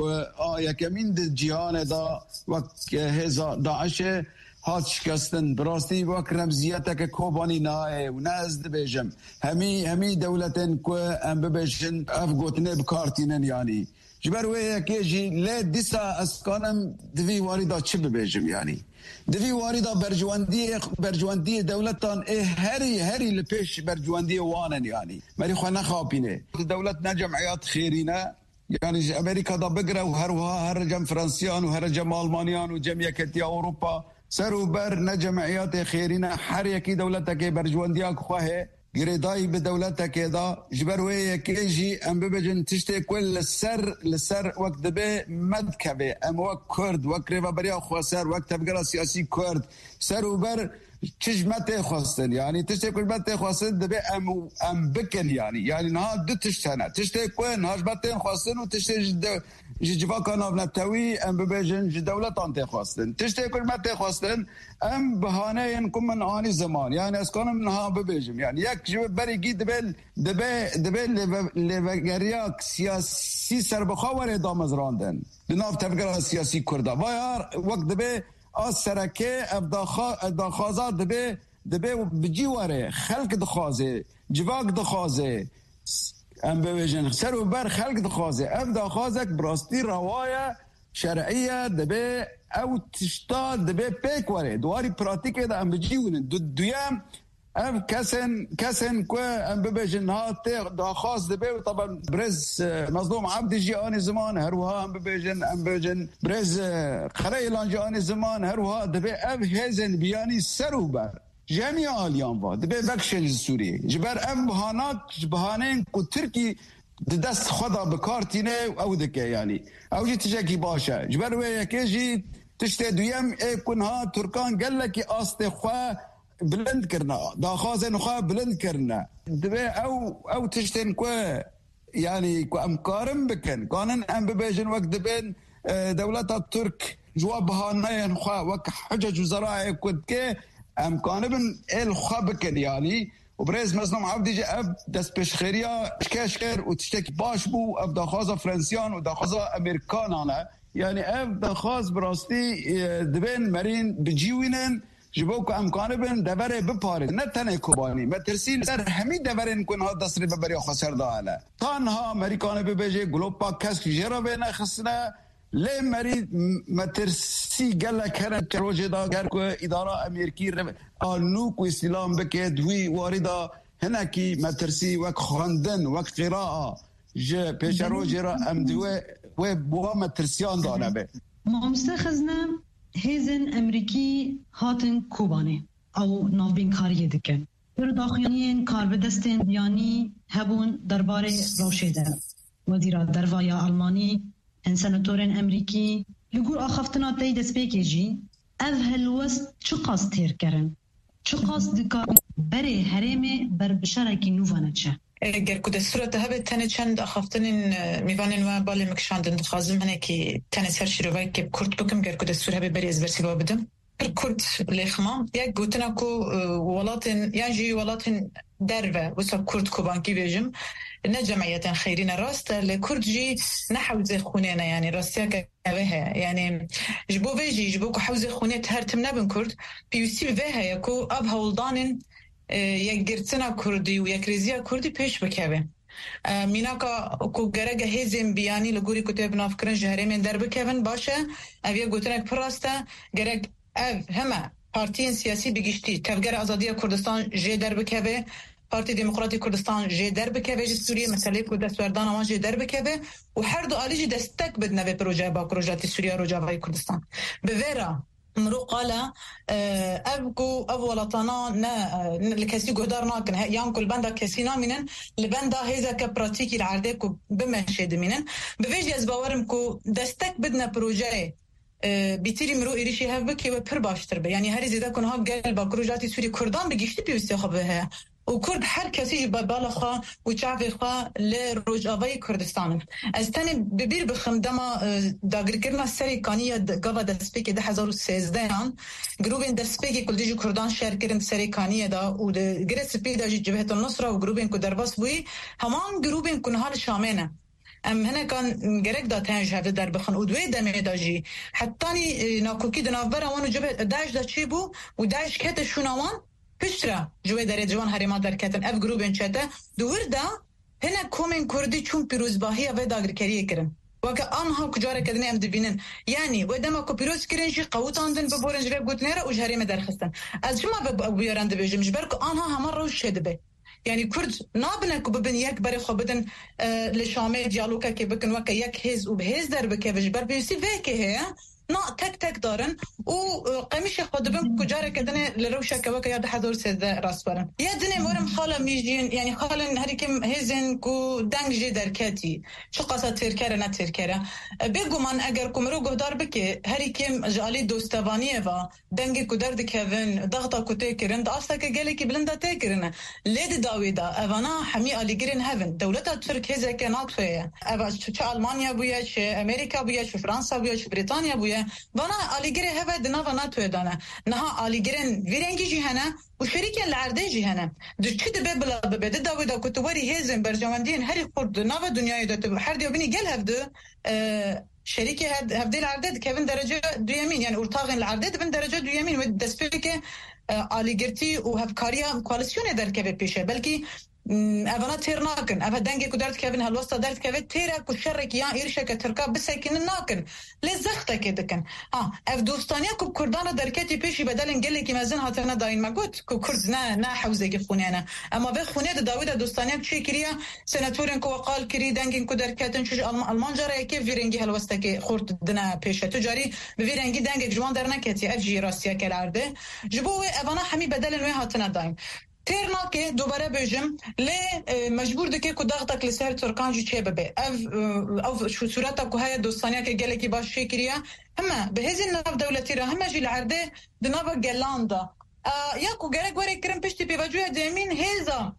آ یکمین ده جهان دا وقت هزا داعشه هات شکستن براستی وقت رمزیت که کوبانی نایه و نازد بیجم همی همی دولتن که ام ببیجن اف گوتنه بکارتینن یعنی جبر وی که جی لی دیسا اسکانم دوی واریدا چه ببیجم یعنی دوی واریدا برجواندی برجواندی دولتان اه هری هری لپیش برجواندی وانن یعنی مری خو نخابینه دولت نجمعیات خیرینه يعني امريكا دا بقرا وهروها هرجم فرنسيان وهرجم المانيان وجميع اوروبا سرو بر نجمعيات خيرنا حريكي دولتك برجواندياك خواه قريداي بدولتك دا جبروي كيجي ام ببجن تشتي كل السر للسر وقت دبي مدكبه ام وقت كرد وقت ريبا بريا خواسر وقت بقرا سياسي كرد سرو بر تجمت خواستن يعني تشتي كل مت خواستن دبي ام ام بكن يعني يعني نها دو تشتنا تشتي كون هاش بتين خواستن وتشتي جيجفا كانوا بنتوي ام ببجن دولتان تخواستن تشتي كل مت خواستن ام بهانه ينكم من اني زمان يعني اسكانم منها ببجم يعني يك جب بري جي دبل دبي دبل لبغرياك سياسي سربخاور ادام زراندن بناف تفكر سياسي كردا باير وقت دبي السركه ابداخا داخازات دبي دبي بجيواره خلق دخازه جواك دخازه ام بوجن سر بر خلق دخازه ام دخازك براستي روايه شرعيه دبي او تشتا دبي بيكوره دواري براتيك ده ام بجيون دويام ام كسن كسن كو ام بوجن هات دخاز دبي طبعا برز مظلوم عبد جياني زمان هروها ام بوجن ام بوجن برز خريلان جياني زمان هروها دبي ام هزن بياني سروبر جميع اليوم با دبي بكشن سوري جبر ام بهانات بهانين كو تركي دست خدا بكارتينه او دكه يعني او جي تجاكي باشا جبر ويا كيجي تشتي دويم اي كونها تركان قال لك اصل خوا بلند كرنا داخازن خوا بلند كرنا دبي او او تشتن كو يعني كو امكارم بكن كانن ام ببيجن وقت دبن دولة الترك جواب هانين خوا وك حجج وزراعه كنت كي امكانه بن الخبكن يعني وبرز مظلوم عبدي جاب دست بشخيريا شكاشكر وتشتكي باش بو اب داخازه فرنسيان وداخازه امريكان انا يعني اب داخاز براستي دبن مرين بجيوينن جبوك امكانه بن دبره بپاره نتنه کوبانی مترسیل سر همي دبرن كون ها دسري ببري خسر داله تنها امريكان ببيجي جلوبا كاس جرا بين خسنا ليه مريض مترسي قال لك هنا تروجي دا غير كو اداره امريكي قانون كو اسلام بكد وي وارده هنا كي مترسي وك خواندن وك قراءه ج بيشروجي را امدوي و بو مترسيان دانه به ما مستخزنا هزن امریکی هاتن کوبانه او نوبین کاری دکن پر داخلین کار به دستن بیانی هبون درباره روشیده وزیر دروایا آلمانی انسانتورن امریکی لگور آخفتنا تی دست بیکیجی او هلوست چه قاس تیر کرن چه قاس دکار بره حرمه بر بشارکی نوانه چه اگر کد صورت هبه تنه چند آخفتنین میوانین و بالی مکشاندن خازم هنه که تنه سر شروعی که کرد بکم گر کد صورت هبه بری از برسی با بدم کرد لیخما یک گوتنا کو ولاتن یعنی جی ولاتن دروه وصل کرد کوبانکی بیجم نه جمعیت خیرین راست لکردجی نه حوزه خونه‌نا يعني راستیا که وها يعني جبو ویجی جبو که حوزه خونه ترتم نبن کرد پیوستی وها یکو اب هولدانن یک گرتنا کردی و یک ریزیا کردی پیش بکوه مینا که گرگ هزم بیانی لگوری کتاب نافکرن جهره من در بکوون باشه اویا گوتنک پراسته گرگ او همه پارتین سیاسی بگیشتی تفگر آزادی کردستان جه در بکوه پارتی دموکراتی کردستان جه در بکوه جه سوریه مسئله که دستوردان آمان جه در بکوه و هر دو آلی جه دستک بدنه به پروژه با پروژاتی سوریه رو جاوای کردستان بویرا مرو قالا ابكو اولطانا نا لكسي قدر ناكن يان كل بندا كسي نامينن لبندا هيزا كبراتيكي العردكو بمشهد مينن بفيجي از باورمكو دستك بدنا بروجي بيتيري مرو إيريشي هفبكي وبر باشتر به يعني هري زيدا كن ها قال باكروجاتي سوري كردان بگيشتي بيوستي خبها وكرد هر كسي ببالا خوا وشعبي خوا لروجاوي كردستان استني ببير بخم دما داگر كرنا سري كانية قوا دسبيكي ده هزار و سيزدان جروبين دسبيكي كل ديجو كردان شهر كرن سري كانية دا و جرس سبي دا جبهة النصرة وجروبين كو درباس بوي همان جروبين كن هال شامنة ام هنا كان جرك دا تنج هذا در بخن ودوي دمي داجي حتاني ناكوكي دنافبرا وانو جبهة داعش دا تشيبو وداعش كهت شونوان پشترا جوی در جوان هریما در کتن اف گروبن چته دور دا هنا کومن کردی چون پیروزباهی و داگرکری کردن وکه آنها کجا را کردن ام دبینن یعنی و دما کو پیروز کردن شی قوتاندن به بورنج رب گوتنره و جهریم درخستن از شما به بیارند بجم جبر کو آنها همه رو شده به یعنی کرد نابنه کو ببن یک بر خو بدن لشامه دیالوگا که بکن وکه یک هز و به هز در بکه جبر بیسی وکه هه نا تك تك دارن و قميش خدبن كجاره كدنه لروشه كوكا يا حضور سد راسبرن يا دني مورم خاله ميجين يعني خالن هريكم هزن كو دنج دركتي شو قصه تركره نه تركره بگو من اگر كمرو گهدار بك هريكم جالي دوستوانيه و دنگ كو درد كيفن ضغطه كو تكرن اصلا كجلي كي بلندا تكرن ليد داويدا اوانا حمي علي جرين هيفن دولتها ترك هزه كانت فيها اوا شو المانيا بويا شو امريكا بويا شو فرنسا بويا شو بريطانيا بويا وانا آلیگره هوا دنوا ناتوی دانه نها آلیگرن ویرنگی جهنه و شریکن لعرده جهنه دو چه دبه بلا ببده داوی دا کتواری هزن برجامندین هری خورد نوا دنیای داته هر دیو بینی گل هفده شریک هفده لعرده کهون درجه دویمین یعنی ارتاقین لعرده دبن درجه دویمین و دست که آلیگرتی و هفکاریا کوالسیون در که پیشه بلکی اونا تیر ناکن اوه دنگی که درد کهون هلوستا درد که تیره که شرک یا ایرشه که ترکا بسیکن ناکن لزخته که دکن آه اف دوستانیا که کردان درکتی پیشی بدلن گلی که مزن هاترنا داین مگود که کرد نه نه حوزه که خونه نه اما به خونه داوید دوستانیا چه کریه سناتورین که وقال کری دنگین که درکتن چوش آلمان جاره که ویرنگی هلوستا که خورد دنا پیشه تجاری به ویرنگی دنگ جوان در نکتی اف جی راستیا که لعرده جبوه اونا همی بدلن وی هاترنا داین تیرنا که دوباره بجم لی مجبور دکه که ضغطک لسر ترکان جو چه ببه او شو صورتا که های دوستانیا که گله کی باش شکریه همه به هزین ناف دولتی را همه جیل عرده دناوا گلاندا یا که گره گوره کرم پشتی پیواجوی دیمین هزا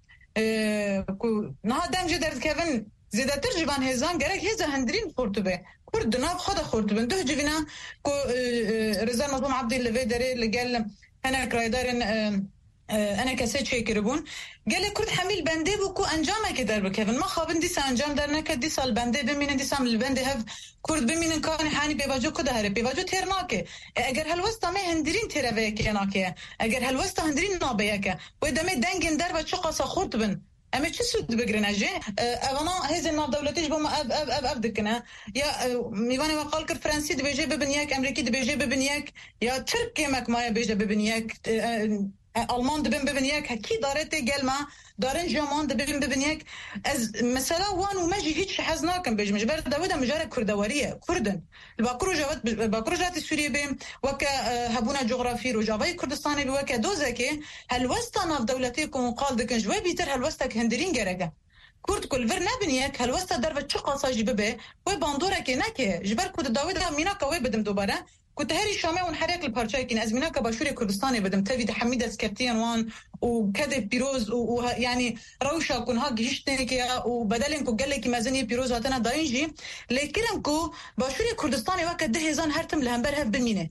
نها دنگ درد کهون زیده تر جوان هزان گره هزا هندرین خورتبه کرد دناف خود خورتبه ده جوینا که رضا مظلوم عبدی لوی داره لگل هنه کرایدارن انا کسی چه کربون گله کرد حمیل بنده بو کو انجامه که در بکن ما خوابن دیس انجام در نکد دی سال بنده بمینن دیس هم بنده هف کرد بمینن کان حانی بیواجو کده هره بیواجو تیر ناکه اگر هلوستا می هندرین تیروه که ناکه اگر هلوستا هندرین نابه که و دمه دنگن در و چه قصا خورد بن اما چه سود بگرن اجه اوانا هز ناف دولتیش با ما اب اب اب اب دکنه یا میوانه وقال کرد فرانسی دی بیجه ببن یک امریکی دی بیجه ببن یک یا ترکی مکمایه بیجه ببن یک آلمان دبن ببن یک هکی دارته گلما دارن جامان دبن ببن یک از مثلا وان و مجی هیچ حز ناکن بجم جبر داوود مجاره کردواریه کردن باکرو جوات باکرو جات سوریه بیم وک هبونا جغرافی رو جاوی کردستان بی وک دوزه که هلوستا ناف دولتی کو قال دکن جوی بیتر هلوستا هندرین گرگه کرد کل ور نبینیک هلوستا در و چه قاساج ببه و باندوره که نکه جبر کد داوود مینا کوی بدم دوباره كنت هاري شامه ونحرق البارشاي كين أزمنا كباشوري كردستاني بدم تفيد حميدة سكرتين وان وكذا بيروز ويعني روشة كون هاك هشتنك وبدلن كو قال لك مازني بيروز هاتنا داينجي لكنكو باشوري كردستاني وقت ده هزان هرتم لهمبر هف بمينه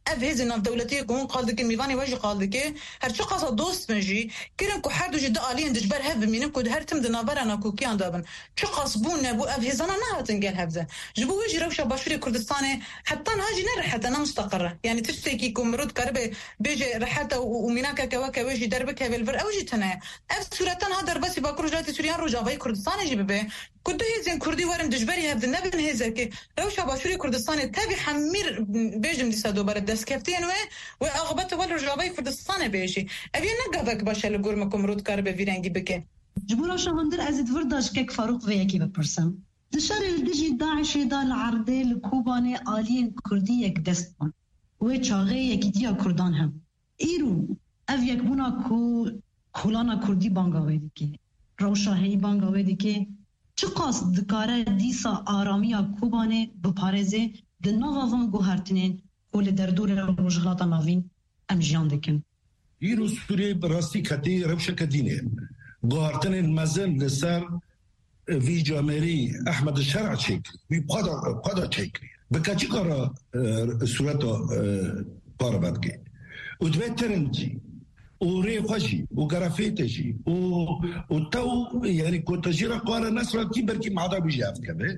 هز ناف دولتي قون قال دك ميفاني واجي قال دك هر شو قصة دوست مجي كرن كو حد وجد آلين دجبر هب مينم كود هر تم دنابرنا كو كيان دابن شو قصبون نبو أف هزنا نهاتن قال هبذا جبو وجي روشة باشوري كردستاني حتى هاجي نرحت أنا مستقرة يعني تشتكي كمرود كربة بيجي رحتة وميناكا كواكا وجي دربك هبلفر أوجي تنايا أف سورتان هادر بس باكر جلاتي سوريان رجاوي كردستاني جي ببه كده هزين كردي ورم دجبري هبذا نبن هزك روشة باشوري كردستاني تابي حمير بيجم دي سادو برد دسكفتين و وأغبط والرجاوي كردستاني بيجي أبي نقابك باش لقورمكم رود كربة فيرانجي بكين جبورا شهندر أزيد ورداش كيك فاروق وياكي بپرسم دشار الدجي داعش دا العرضي لكوباني آلين كردية دستان وچاغي يكي ديا كردان هم إيرو أف يكبونا كو خولانا كردي بانگاوي ديكي روشا هي بانگاوي ديكي چه قاس دكاره ديسا آراميا كوباني بپارزه دناوا وان گوهرتنين ول دردور روجلاتا ناوين ام جان دكن إيرو سوريا براسي كتي روشة كدينة گوهرتن المزن لسر في جامري أحمد الشرع شكل بقدر قدر شكل بكاتي قرا سورته باربادكي ودبت ترنجي وري خشي وغرافيتشي و وتو يعني كنت جيرا قال نصر كبر كي معدا بيجاف كبه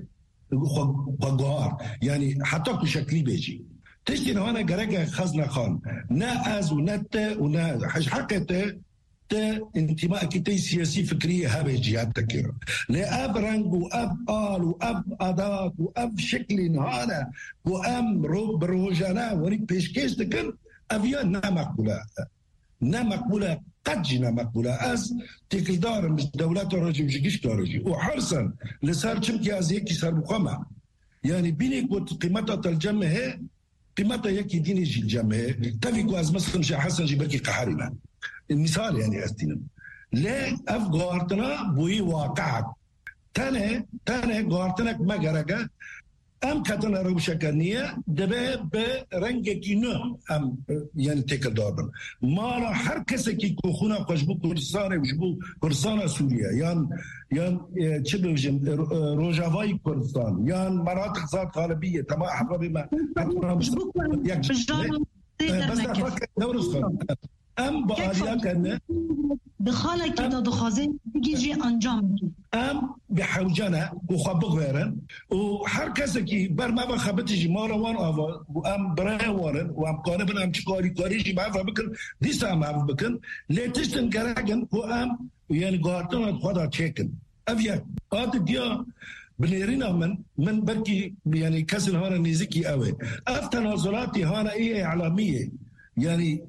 خغار يعني حتى بشكل بيجي تشتي هنا غرقه خزنه خان نا از ونت ونا حش حقته ت انتماء كتي سياسي فكريه هذه جهات تكير لاب رنج واب قال واب اداه واب شكل هذا وام رو بروجانا وري بيشكيش تكن افيا نا مقبوله نا مقبوله قد جنا مقبوله از تقدار مش دولات الرجل جيش كارجي وحرصا لصار شمكي از هيك صار مقامه يعني بيني كنت قيمتها الجمع هي قيمتها يكي ديني جي الجمع تفيكو از مثلا شي حسن جبركي قحارنا المثال يعني أستينم لا أفغارتنا بوي واقعك تاني تاني غارتنك ما جرجا أم كتنا روشة كنية دبا برنج كينو أم يعني تكدارن ما لا حركة كي كوخنا قشبو كردستان وشبو كردستان سوريا يان يان تشبه روجافاي كردستان يان مناطق ذات غالبية تما حفظ بما بس أفكر دورس ام بآلیا کنه دخاله که دا دخوازه بگیجی انجام ام بحوجانه و خبق ویرن و هر کسی که بر ما بخبتشی ما روان آوا و ام برای وارن و ام قانبن ام چکاری کاریشی معفا بکن دیسا ام معفا بکن لیتشتن گرگن و ام یعنی گارتن خدا چکن افیا آت دیا بنيرينا من من بركي يعني كسر هانا نيزكي قوي اف تنازلاتي هانا ايه اعلاميه يعني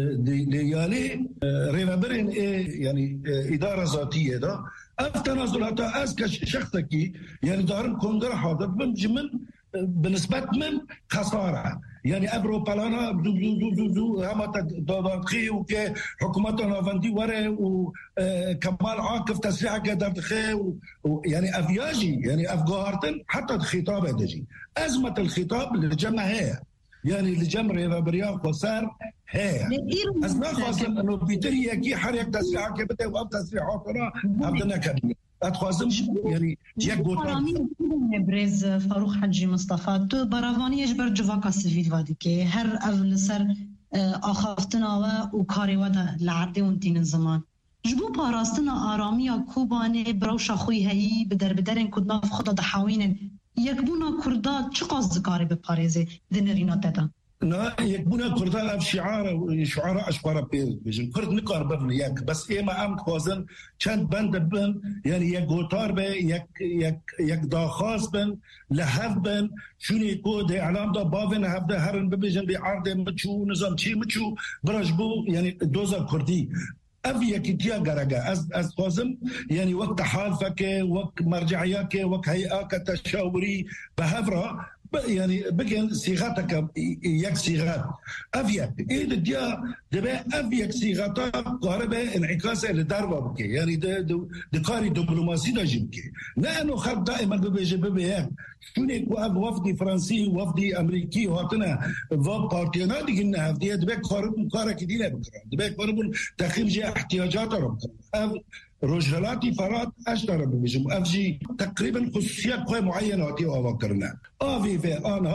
يعني ريفابرين يعني إدارة ذاتية ده التنازلات أذكى شخصك يعني دارن كونغر حاضر من جمن بالنسبة من خسارة يعني أبرو بالانا دو دو دو دو دو هما تدخي وكي حكومتنا فاندي ورا وكمال عاقف تسريع قدر دخي يعني أفياجي يعني أفغارتن حتى الخطاب هدجي أزمة الخطاب للجماهير يعني لجمع ريفابريان قصار هي أزنا خاصم أنه بيتري يكي حريق تسريعا كبته وأب تسريعاتنا أبدنا كبير أتخاصم يعني يك قوتات بريز فاروق حجي مصطفى تو براغاني يجبر جواكا سفيد وادكي هر أول سر آخافتنا وكاري ودا لعدي وانتين الزمان جبو باراستنا آراميا كوباني بروشا خوي هاي بدر بدرين كدنا في خدا دحاوين يكبونا كردا چقاز ذكاري بباريزي دنرينا تدا نا يكبونا كردا اف شعار شعار اشقار بيز بيجن كرد نقار بفن يك بس ايما ام خوازن چند بند بن يعني يك غوتار به يك يك يك داخاز بن لهف بن شوني كود اعلام دا باون هفده هرن ببيجن بعرض مچو نظام چی مچو برجبو يعني دوزا كردي أفيا كتيا جرجا أز أز قاسم يعني وقت حالفك وقت مرجعياك وقت هيئة تشاوري بهفرة يعني بكن صيغتك يك صيغات أفيا إيه ديا دبا أفيا صيغات قاربة انعكاس للدربة بكي يعني ده ده دكاري دبلوماسي ده جبكي لأنه خد دائما ببيجي ببيان شونك وأب وفدي فرنسي وفدي أمريكي وهاتنا وفد بارتينا دي قلنا هفدي دبا قارب مقارا كدينا بكرا دبا قارب تخيم جي احتياجات ربكرا رجلاتي فرات أشتر ببيجم أفجي تقريبا خصوصيات قوي معينة أتي أفكرنا أفي في أنها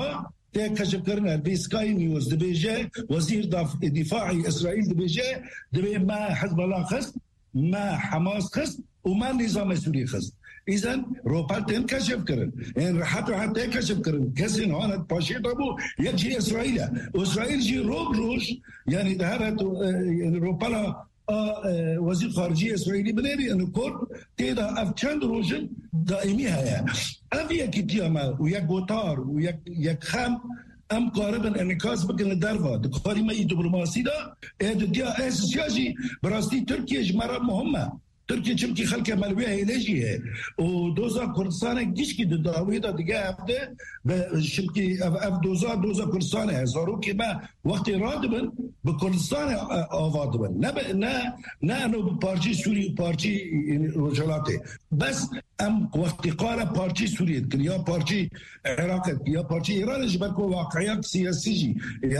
ته کشف کرنا بسکای نیوز دبیجه وزیر دفاعی اسرائیل دبیجه دبی ما حزب الله خست ما حماس خست وما نظام سوري خست. إذن روبالتين كشف كرن إن حتى حتى كشف كرن كسين هون باشيت أبو يجي إسرائيل وإسرائيل جي روب روش يعني ظهرت يعني روبالا وزير خارجية إسرائيلي بلادي إنه كور تيدا أفشان روشن دائميها يعني أفيا كتياما وياك بوتار وياك ياك خام أم قاربا انعكاس بكن الدرفة دكاري ما يدبلوماسي دا إهدو ديا أساسياجي براستي تركيا جمارة مهمة ترکیه چمکی خلک ملوی هیلجیه و دوزا کردستان گیش کی دعوی دا دیگه هفته به چمکی اف دوزا دوزا کردستان هزارو که ما وقتی راد بن به کردستان آواد بن نه نه نه انو پارچی سوری پارچی روجلاته بس ام وقتی قاره پارچی سوریه کن یا پارچی عراق یا پارچی ایران جبر کو واقعیت سیاسی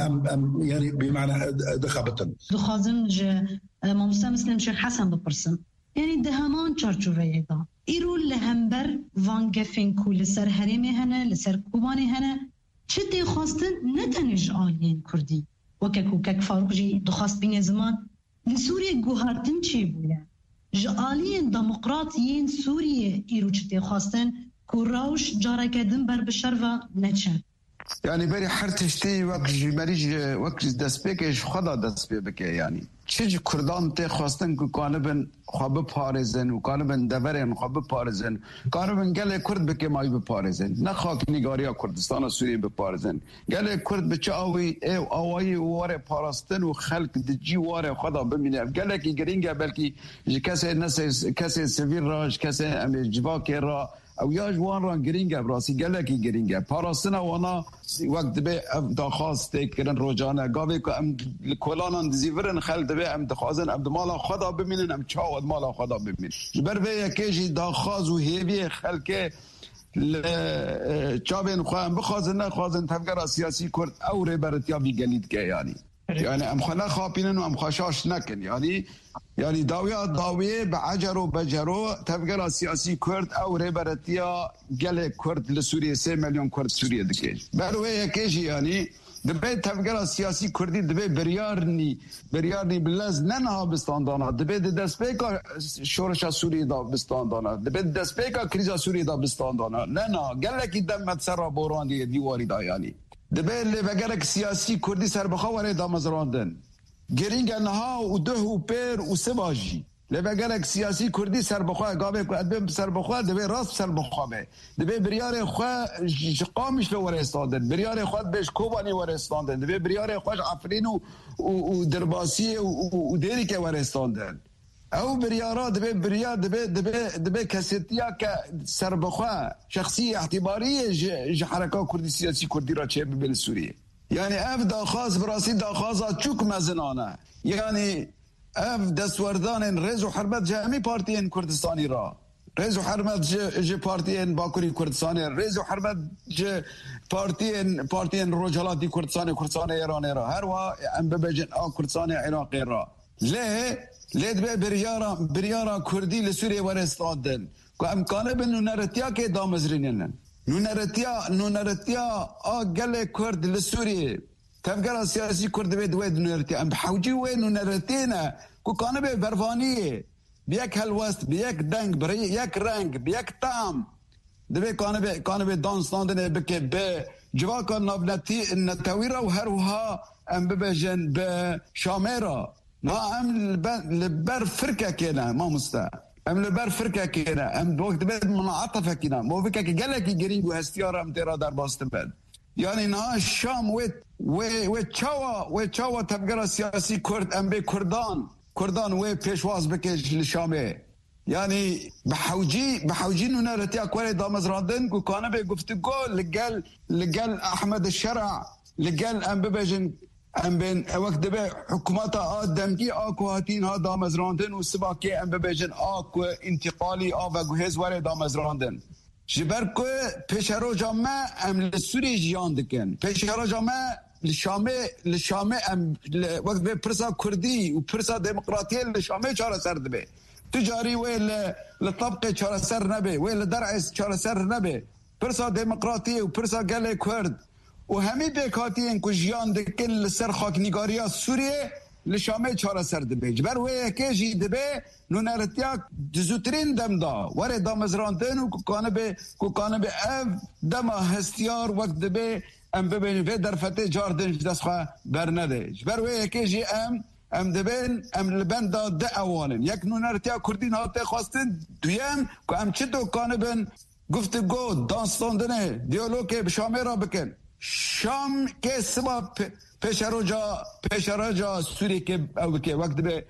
ام یعنی بمعنى دخابتن دخازم ج ماموستا مسلم شیخ حسن بپرسم یعنی ده همان چارچوبه دا ایرو لهمبر وانگفین کو لسر حرمی هنه لسر کوبانی هنه چه دی خواستن نتنج آلین کردی وکه کوکک فاروق جی دخواست بین زمان لسوریه گوهارتن چی بوده جالین دموقراطیین سوریه ایرو چه دی خواستن کو راوش جارکدن بر بشر و نچن يعني بري حرتشتي وقت مريج وقت دسبيكش خدا دسبيك يعني چه كردان تي خواستن كو قالبن خاب بارزن وقالبن دورن خاب بارزن قالبن قال كرد بك ماي بارزن نخاك نيغاريا كردستان سوريا بارزن قال كرد بچاوي اي اواي وره پاراستن وخلق دجي وره خدا بمين قال لك جرينجا بلكي كاسه ناس كاسه سيفير راج كاسه ام جواك را او یا جوان ران گرینگه براسی گلکی گرینگه پاراستنا وانا وقت به دخواست کردن روزانه گاوی که ام کلانان دزیورن خلق به ام دخوازن ام مالا خدا ببینن ام چاود مالا خدا ببینن بر به یکیجی دخواز و هیوی خلق چابین خواهم بخوازن نخوازن تفکر سیاسی کرد او ریبرتیا بی گلید که یعنی يعني ام خلا خابينن وام خشاش نكن يعني يعني داويه داويه بعجر وبجرو تفقر سياسي كرد او ريبرتيا قال كرد لسوريا سي مليون كرد سوريا دكيج بروي كيجي يعني دبي تفقر سياسي كردي دبي بريارني بريارني بلاز ننها بستاندانا دبي دسبيكا شورش سوريا دا بستاندانا دبي دسبيكا كريزا سوريا دا بستاندانا ننا قال لك دم تسرى بوران دي ديواري دا يعني دبي اللي بقالك سياسي كردي سر بخواره دا مزراندن گرینگ انها و ده و پیر و سواجی لبگرک سیاسی کردی سر بخواه گاوه که ادبه سر بخواه دبی راست سر بخواه دبی بریار خواه قامش لور استاندن بریار خواه بیش کوبانی ور استاندن دبی بریار خواه عفرین و, و درباسی و, و دیری که ور استاندن او بریارا دبی بریار دبی دبی دبی کسیتیا که سر بخواه شخصی اعتباری ج حرکات کردی سیاسی کردی را چه ببین سوریه يعني اف داخاز براسي داخازا چوك مزنانه يعني اف دستوردان ريزو حرمت جامي بارتيين كردستاني را ريزو حرمت جي بارتيين باكوري كردستاني ريزو حرمت جي بارتيين بارتيين روجالاتي كردستاني كردستاني ايراني را هر وا ام ببجن ا كردستاني عراقي را ليه ليه دبي بريارا بريارا كردي لسوريا ورستادن كو امكانه بنو نرتيا كي دامزرينن نونرتيا نونرتيا اه قال كرد لسوريا تفكر سياسي كرد بيد ويد نونرتيا ام بحوجي وين نونرتينا كو كان بي برفانيه بيك هالوست بيك دنگ بيك رنگ بيك طعم دبي كان بي كان بي دانستاندن بك ب جواكا نبلتي النتاويرا وهروها ام ببجن بشاميرا ما ام لبر فركه كده ما مستا ام لبر فركه كده ام وقت بيد منعطفه كده مو فيك قال لك جرينجو هستيار ام ترى دار باستبد يعني نا الشام ويت وي وي تشوا وي تشوا تبقى سياسي كرد ام بي كردان كردان وي بيشواز بكش للشامي يعني بحوجي بحوجي انه نرتي اكوالي دامزراندن كو كان بي گفتگو لقال لقال احمد الشرع لقال ام ببجن ام بين وقت دبي حكومات دمكي اكو هاتين ها دامزراندن وسباكي ام ببجن اكو انتقالي اوا جهز ور دامزراندن جبركو بشرو جامع ام لسوري جيان دكن بشرو جامع لشامي لشامي ام وقت بي برسا كردي وبرسا ديمقراطيه لشامي چاره سر دبي تجاري ولا لطبقه چاره سر نبي ولا درعس چاره سر نبي برسا ديمقراطيه وبرسا قال كرد و همه بکاتین که جیان دکن لسر خاکنگاریا سوریه لشامه چهار سر دبیج بر وی که جی دبه نونرتیا دزوترین دم دا وره دامزراندن و کانه به کانه به اف دم هستیار وقت دبه ام ببین و در فتح جاردن دستخوا برنده بر وی که جی ام ام دبن ام لبن دا ده اوالن یک نونرتیا کردین هاته خواستن دویم که ام چه تو کانه بن گفتگو دانستاندنه دیالوگ شامه را بکن شام که سبب پیشروجا پیشروجا سوری که او که وقت به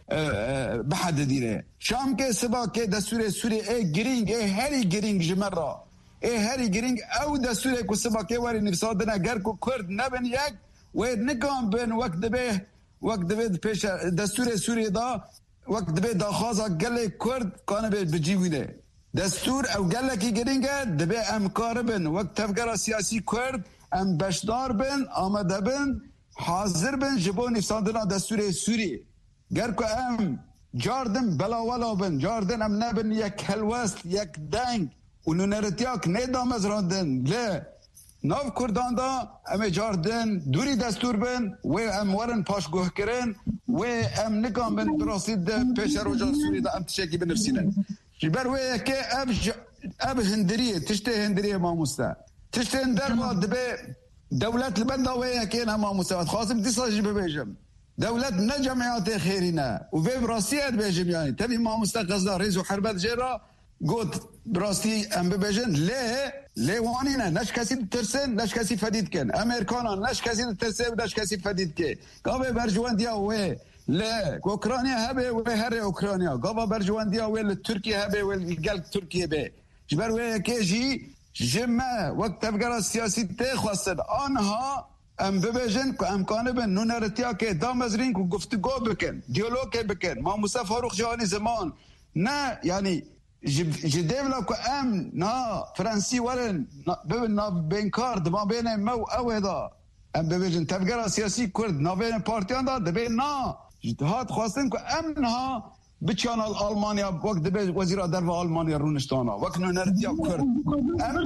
بحد دیره شام که سبب که دستور سوری ای گرینگ ای هری گرینگ جمرا ای هری گرینگ او دستور که سبب که وری نفسادنا گر کو کرد نبن یک و نگام بن وقت به وقت به پیش دستور سوری دا وقت به داخازا گله کرد کانه به بجیوینه دستور او گله کی گرینگه دبه امکار بن وقت تفکر سیاسی کرد ام بشدار بن آمده بن حاضر بن جبو نفساندنا دستور سوری گر که ام جاردن بلاولا بن جاردن ام نبن یک هلوست یک دنگ و نونرتیاک نیدام از راندن لی ناو کردان دا ام جاردن دوری دستور بن و ام ورن پاشگوه کرن و ام نکام بن براسید پیش روجا سوری دا ام تشکی بنفسینن جبر و که اب ج... اب هندریه تشته هندریه ما مستا تشته هندر ما دبه دولت لبندا ويا كاين ما مساوات خاصم تصاجي ببيجم دولة نجمعات خيرنا وفي براسيات بيجم يعني تبي ما مستقصد رئيس حربات جرا قلت براسي ام ببيجن ليه ليه وانينا ناش كاسي ترسن ناش كاسي فديد كان امريكانا ناش كاسي ترسن ناش كاسي فديد كي قابل برجوان ديا وي لا اوكرانيا هبه وهر اوكرانيا قابل برجوان ديا وي تركيا هبه والقلب تركيا به جبر ويا كيجي جمع وقت تفکر سیاسی تخواستد آنها ام ببیجن که امکانه بن نونرتیا که دامزرین که گفتگو بکن دیالوگ بکن ما موسی فاروق جهانی زمان نه یعنی جدیولا که ام نا فرانسی ورن ببین نا بینکار دما بین مو اوه ام ببیجن تفکر سیاسی کرد نا بین پارتیان دا دبین نا جدهات خواستن که ام نها بچانال آلمانیا وقت به وزیر در و آلمانیا رونشتانا وقت نردیا کرد ام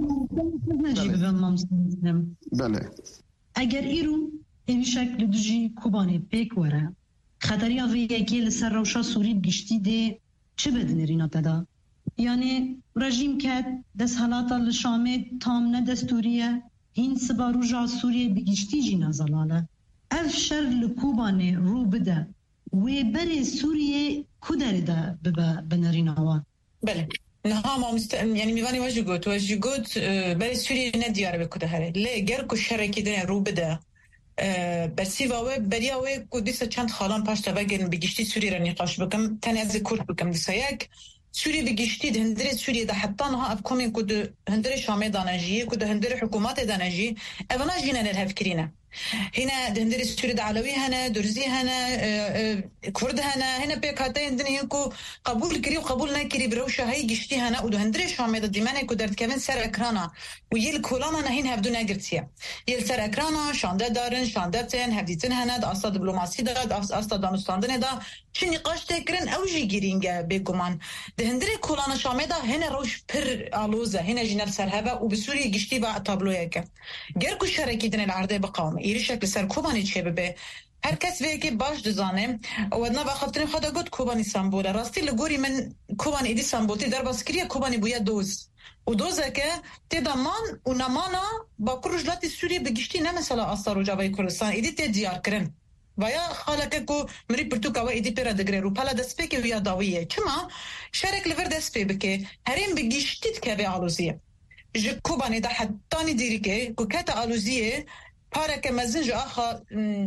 بچانا بله اگر ایرو این شکل دوجی کوبانی پیک وره خطری آوی یکی لسر روشا سوری بگشتی ده چه بدن رینا تدا یعنی رژیم که دست حالاتا لشامه تام ندستوریه هین سبا روژا سوریه بگشتی جی نزلاله اف شر لکوبانی رو بده و برای سوریه کدر ده بنرین آوان بله نه ما مست یعنی میوانی واجی گوت واجی گوت برای سوریه ندیاره به کده هره لی گر کو شرکی دنه رو بده بسی واوه بریا وی کو دیسا چند خالان پاشتا بگن بگیشتی سوریه را نیقاش بکم تنی از کرد بکم دیسا یک سوریه بگیشتی ده هندره سوریه ده حتی نها افکومین کو ده هندره شامه دانجیه کو ده هندره حکومات دانجی اونا جینه نلهف کرینه هنا دهندر سوري علوي هنا درزي هنا كرد هنا هنا بيكاتين دنيا كو قبول كري وقبول نكري بروشة هاي جشتي هنا ودهندر شو عميد الدمانة كودرت كمان سر أكرانا ويل كولانا نهين هبدون أجرتيا يل سر أكرانا شاندا دارن شاندتين هبديتين هنا دا أصلا دبلوماسي دا دا أصلا دانستاندن دا شو نقاش تكرن أو جي جيرينجا بيجومان دهندر كولانا شاميدا هنا روش بر علوزة هنا جنال سرهبة وبسوري جشتي بقى تابلويا جركو شركي دن العرضة بقام ایرشک لسر کوبانی چه ببه هر کس وی که باش دزانه و ادنا با خفتن خدا گفت کوبانی سمبوله راستی لگوری من کوبانی ایدی سمبولتی در باسکریه کوبانی بویا دوز و دوزه که تدامان و نمانا با کرجلات سوریه بگشتی نه مثلا آستار و جوای کردستان ایدی تی دیار کرن و یا خالکه کو مری پرتوکا و ایدی پیرا دگره رو پلا دست پی که ویا داویه چما شرک لور دست پی بکه هرین بگشتید که وی آلوزیه جو کوبانی دا حتانی دیری که کو کت آلوزیه پارک مزنج آخا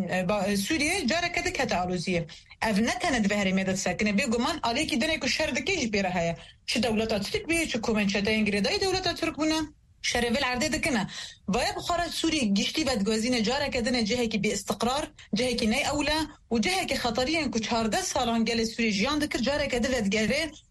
سوریه جاره کده کت آلوزیه اف نتند به هری میداد سکنه بگو من آلی که دنه که شر دکیش بیره هیا چه دولتا ترک بیه چه کومنچه دا انگریدای دولتا ترک بونه شرول عرده دکنه باید بخارت سوری گشتی بدگوزین جاره کدن جهه که بی استقرار جهه که نی اوله و جهه که خطریه که چهارده سالان گل سوری جیان دکر جاره کده بدگره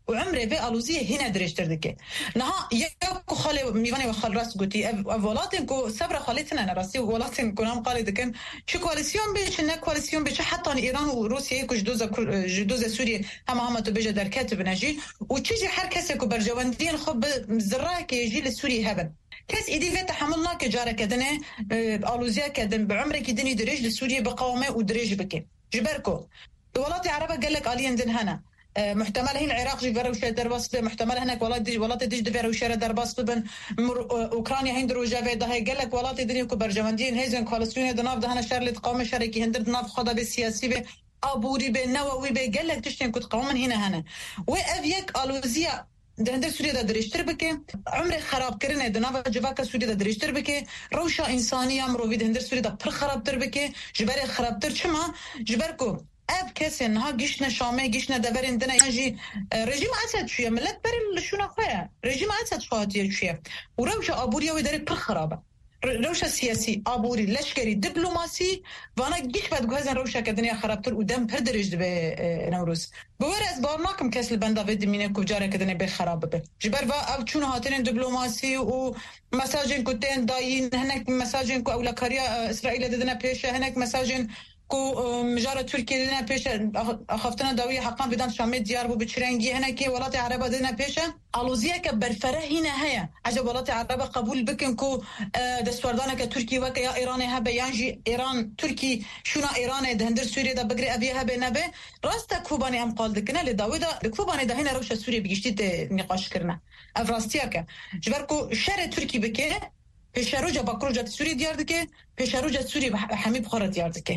و عمره به آلوزیه هینه درشتر دکه نها یک خاله میوانی و خال راست گوتی ولاتن کو صبر خالتنا انا راسي ولاتن كونام قال دكن شو كواليسيون بيش نه كواليسيون بيش حتى ايران وروسيا كوش دوزا جدوزا سوريا هم هم تو بيجا دركات بنجي وتشي هر كسي كو برجواندين خب زراك يجي لسوريا هبن كاس ايدي في تحملنا كجاره كدنه الوزيا كدن بعمرك دني درج لسوريا بقوامه ودرج بك جبركو ولاتي عربه قال لك الين دن هنا محتمل هنا العراق جي فيرو شادر باس محتمل هناك ولات دي ولات دي فيرو شادر باس بن اوكرانيا هندرو جافي ده قال لك ولات دنيا كو برجواندين هيزن كواليسيون دناف ده هنا شارلت قوم شركي هندر دناف خدا بالسياسي به ابوري به نووي به قال لك تشتين كنت قوم هنا هنا وافيك الوزيا ده هندر سوريا ده درشتر بكي عمري خراب كرنه دناف جواكا سوريا ده درشتر بكي روشا انسانيه امرو بيد هندر سوريا ده پر خراب تر بكي جبر خراب تر چما جبركو اب کسی نه گیشنه شامه گیشنه دورین دنه یعنی رژیم اسد شویه ملت برل شونه خواه رژیم اسد خواهدیه شویه و روش آبوریه و داره پر خرابه روش سیاسی آبوری لشکری دیپلماسی وانا گیش بد گوهزن روشه که دنیا خرابتر و دم پر درجد به نوروز بور از بار ناکم کسی بنده وید مینه کجاره که دنیا به خرابه به جبر و او چون هاتین دیپلماسی و مساجین کتین داین هنک مساجین کو اولکاریا اسرائیل ددنه پیشه هنک مساجین کو مجاره ترکیه دنیا پیشه خفتنا داوی حقا بدن شامل دیار بو بچرنگی هنه که ولات عربه دنیا پیشه آلوزیه که برفره هینه هیا عجب ولات عربه قبول بکن کو دستوردانه که ترکیه و که یا ایران هبه یانجی ایران ترکی شونا ایران دهندر سوریه دا بگری ابی هبه نبه راسته کوبانی هم قال دکنه لداوی دا کوبانی دا هینه روش سوریه بگشتی نقاش کرنه افراستیه که جبر کو شهر ترکی بکه پیشروجا باکروجا سوریه دیار دکه پیشروجا سوریه حمی بخاره دیار دکه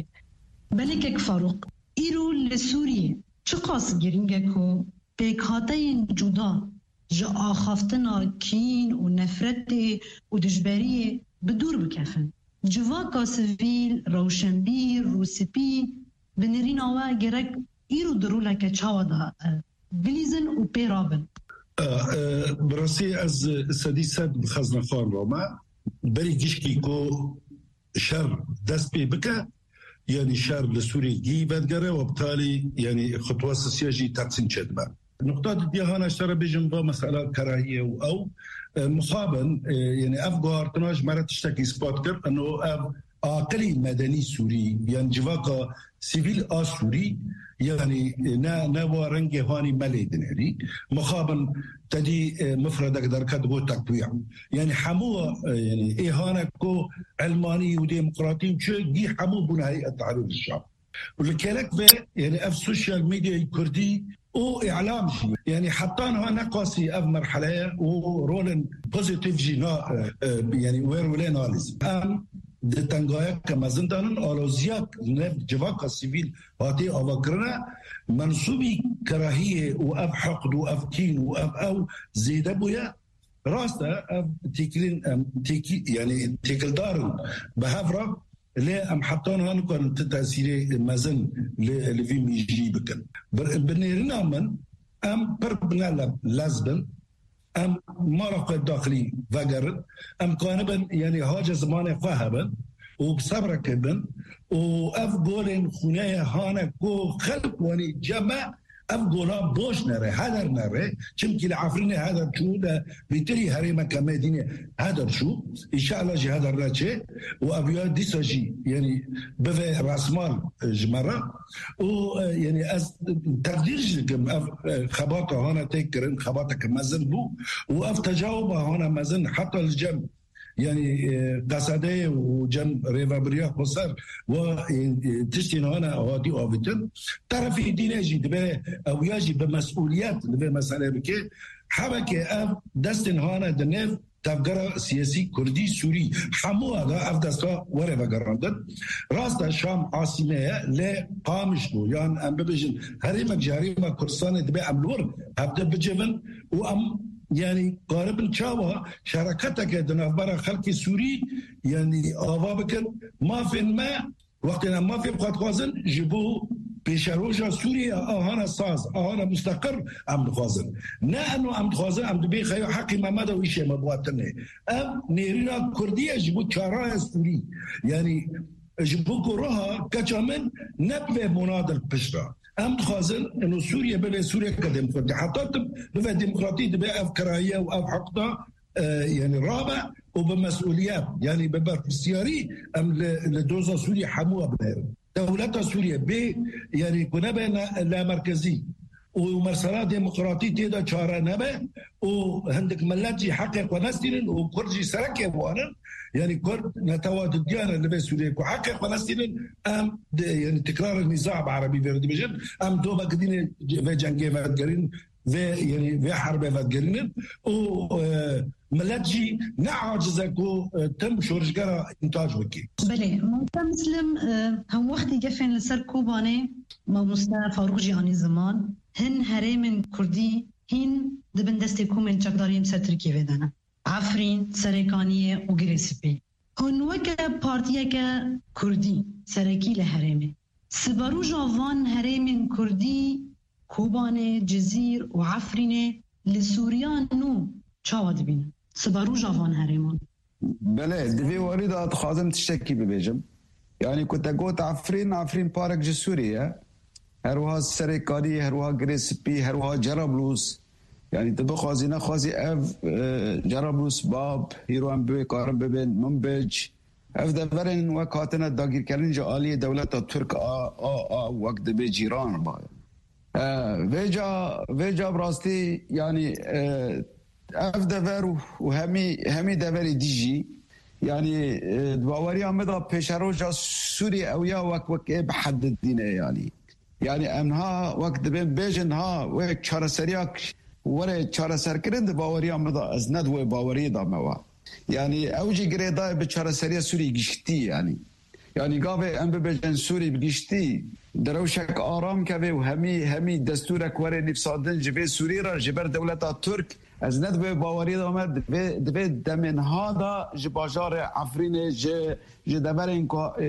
بلکه فاروق ایرو لسوریه چه قاس گرینگه که پیکاته جدا جا آخافتنا کین و نفرت و دجبری بدور بکفن جواکا سویل روشنبیر روسپی بنرین آوه گرک ایرو درو که چاوا دا بلیزن و پیرابن براسي از سدي سد خزنه خان روما بري گشکی کو شر دست بي بکه يعني شر لسوري جي بدقره وبالتالي يعني خطوات سياسية تقسيم شدبه نقطة دي هانا اشترى بجنبه مسألة كراهية أو مصابا يعني أفغار تناج مرة تشتكي سبوتكر أنه عاقلي مدني سوري يعني جواكا سيفيل آسوري يعني نا نوا رنجي هاني ملي دنيري مخابن تدي مفردك دركات بو تقويع يعني حموه يعني إهانة كو علماني وديمقراطي وشو دي حمو بنهاية تعرض الشعب ولكلك به يعني اف سوشيال ميديا الكردي او اعلام شيء يعني حطانها نقاسي اف مرحله ورولن بوزيتيف جينا يعني وير وليناليز ام دتنگایا كما زندان آلوزياك جواكا سيفيل هاتي آواكرنا منصوبي كراهية وأف حقد وأف كين وأف أو زيادة بويا راستا تيكلين تيكي يعني تيكل دارن بهافرا لا أم حطانها نكون تتأثير مازن لفي ميجي بكن بنيرنا من أم بربنا لازبن ام مرق الداخلي فقر ام كانبن يعني هاجة زمان فهبن وبصبرك بن وافقولن خنايا هانا كو خلق واني جمع افقولا بوش نرى هذا نرى چمكي العفرين هذا شو ده بيتري هريما كمدينة هذا شو ان شاء الله جي هذا راتشي وابيات ديساجي يعني بفي راسمال جمرة ويعني از تقدير جكم خباطة هانا تكرن خباطة كمزن بو واف تجاوبها هانا مزن حتى الجنب يعني قصده وجن ريفابريا خسر وتشتين هنا هادي أوفيتن طرفي ديناجي دبه أو يجي بمسؤوليات دبه مسألة بكي حبكي أف دستن هنا دنيف تفكر سياسي كردي سوري حمو هذا أفدسا ورفا قراندن راست شام عاصمة لا قامش له يعني أم ببجن هريمك جاريما كرسان دبه أملور هبدا بجبن وأم يعني قارب شاوا شركتك دنافبرا خلق سوري يعني آوا بكن ما في ما وقتنا ما في بقات خوازن جبو بيشاروجا سوريا آهانا ساز آهانا مستقر عم خوازن نا أنه عم خوازن عم دبي خيو حقي ما مدى ويشي مبواتنه أم نيرنا كردية جبو كارايا سوري يعني جبو كوروها كجامن نبوه منادل بشرا ام خازن انه سوريا بلا سوريا كديمقراطيه حتى بلا ديمقراطيه تبقى افكاريه واب حقده آه يعني رابع وبمسؤوليات يعني ببرسياري ام لدوزا سوريا حموها بنير دولتها سوريا ب يعني كنا بين لا مركزي ومرسلات ديمقراطيه تيدا شارع نبه وهندك ملاتي حقق ونستين وكرجي سركه وانا يعني كرد نتواد الديانه اللي بسوريا وحقق ونستين ام يعني تكرار النزاع بعربي بيرد بجد ام دوبا كدين في جنگي فاتجرين في يعني في حرب فاتجرين و ملاتي نعجزكو تم شورشجرا انتاج وكي بله ممكن مسلم هم وقتی گفن لسر کوبانه ما مستعد فاروق جهانی زمان هن هرم کردی هن دبن دست کومن چقداریم سر ترکیه بدنه عفرین سرکانیه و گریسپی هن وکه پارتیه که کردی سرکی لهرمه سبارو جوان هرم کردی کوبانه جزیر و عفرینه لسوریان نو چاواد بینه سبارو جوان هرمان بله دوی واردات خازم تشتكي ببيجم يعني كنت قلت عفرين عفرين بارك جسوريا هروها السريكاني هروها جريسبي هروها جرابلوس يعني تبقى خازينة خازي اف جرابلوس باب هيروان بي قارن ببين منبج اف دفرين وكاتنا داقير كالين جالية دولة ترك آ آ آ وقت بي جيران بايا فيجا فيجا براستي يعني اف دفر وهمي همي دفر ديجي يعني باوري امدا بيشاروجا سوري او يا وك وك بحد الدين يعني يعني امها وقت بين بيجنها وك شارسرياك ولا شارسر كرند باوري امدا از ندوه باوري دا موا يعني اوجي جريدا بشارسريا سوري گشتي يعني يعني قابه ام بيجن سوري بگشتي دروشك آرام كبه وهمي همي دستورك وري نفسادن جبه سوري را جبر دولتا ترك از ندوه باوری دامد دوه دمن ها دا جباجار عفرین جه جه دبرین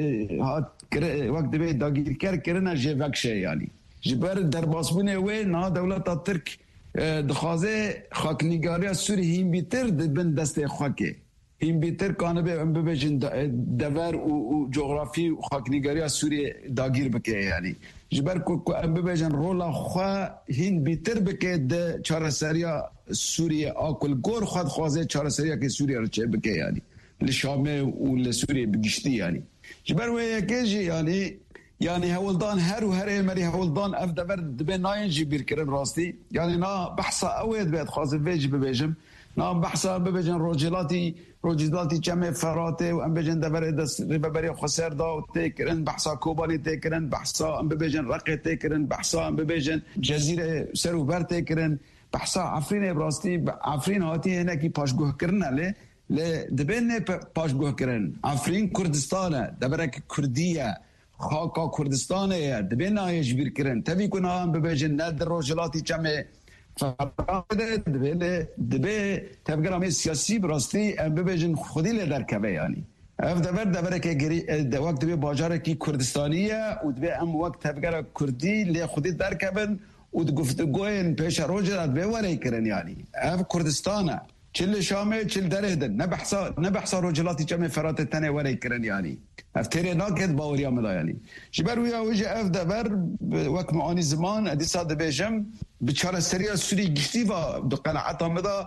که وقت دوه داگیر کر کرنه جه وکشه یعنی جبر در باسبونه وی نا دولتا ترک دخوازه خاکنگاری سوری هیم بیتر دبن دست خاکه هیم بیتر کانه به ام ببجن دور و جغرافی و خاکنگاری سوری داگیر بکه یعنی جبر کو ام ببجن رولا خوا هین بیتر بکه د چارسریا سوریه آکل گور خود خوازه چارسریا که سوریه رو چه بکه یعنی لشامه و لسوریه بگشتی یعنی جبر و یکیجی یعنی یعنی هولدان هر و هر مری هولدان اف دبر دبی ناین جبیر کرن راستی یعنی نا بحثا اوید بید خوازه ویج ببیجم نا بحثا ببیجن روجلاتی روجلاتی چمه فراته و ام بجن دبر دست رببری خسر دا و تکرن بحثا کوبانی تکرن بحثا ام ببیجن رقه تکرن بحثا ام ببیجن جزیره سر و بر تکرن بحثا عفرین براستی عفرین هاتی هنه کی پاشگوه کرنه لی لی دبین پاشگوه کرن عفرین کردستانه دبرک کردیه خاکا کردستانه دبین آیش بیر کرن تبی کنه هم ببیجن ند روجلاتی چمه فراده دبی دبی تبگرامی سیاسی براستی ام ببیجن خودی لی درکبه یعنی اف دبر دبر که وقت دبی باجاره کی کردستانیه و دبی ام وقت تبگر کردی لی خودی درکبن و گفتگوین پیش روجلات بوری کرن یعنی اف کردستانه چل شامه چل درهدن نبحثا نبحثا روجلاتی چمه فرات تنه وری کرن یعنی اف تیره ناکد باوریا مدا یعنی جبر ویا وجه اف دبر وقت معانی زمان ادی ساده بیجم بچاره سریا سوری گشتی و دو قناعتا مدا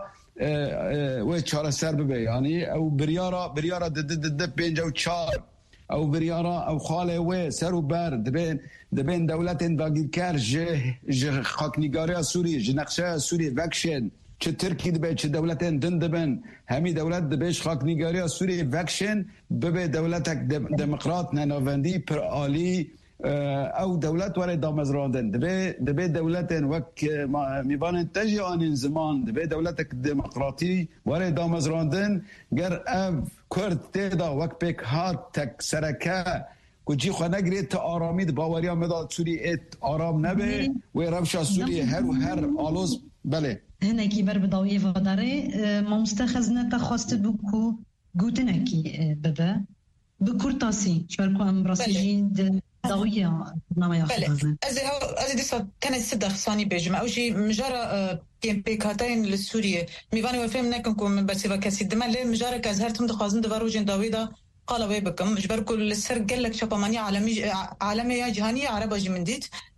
و چاره سر ببی یعنی او بریارا بریارا دد دد دد پنج و چار او بریارا او خاله و سر و بر دبین دبین دولت داگیر کر جه جه خاکنگاری سوری جه نقشه سوری وکشن چه ترکی دبی چه دولت دن دبن همی دولت دبیش خاکنگاری سوری وکشن ببی دولتک دموکرات نناوندی پر عالی او دولت ولی دامزراندن دبی دبی دولت وک میبانن تجی آن زمان دبی دولت دموکراتی ولی دامزراندن گر اف کرد تیدا وک پیک هات تک سرکه کجی خو نگرید تا آرامید باوریا مداد سوری ات آرام نبه و روشا سوری هر و هر آلوز بله هنه کی بر بداوی و داره ما مستخزنه تا خواست بکو گوتنه کی ببه بکورتاسی شبرکو ام براسیجین داویه نامه خدازن از از دیسا کنه صدق ثانی بجم اوجی مجرا کیم پیکاتین لسوریه میوانی و فهم نکن کوم بس و کسی دمله مجرا که از هر تم دخوازن دوارو جن داویدا قال ويبكم جبر كل السر قال لك شبامانية عالمي عالمية جهانية عربة جمنديت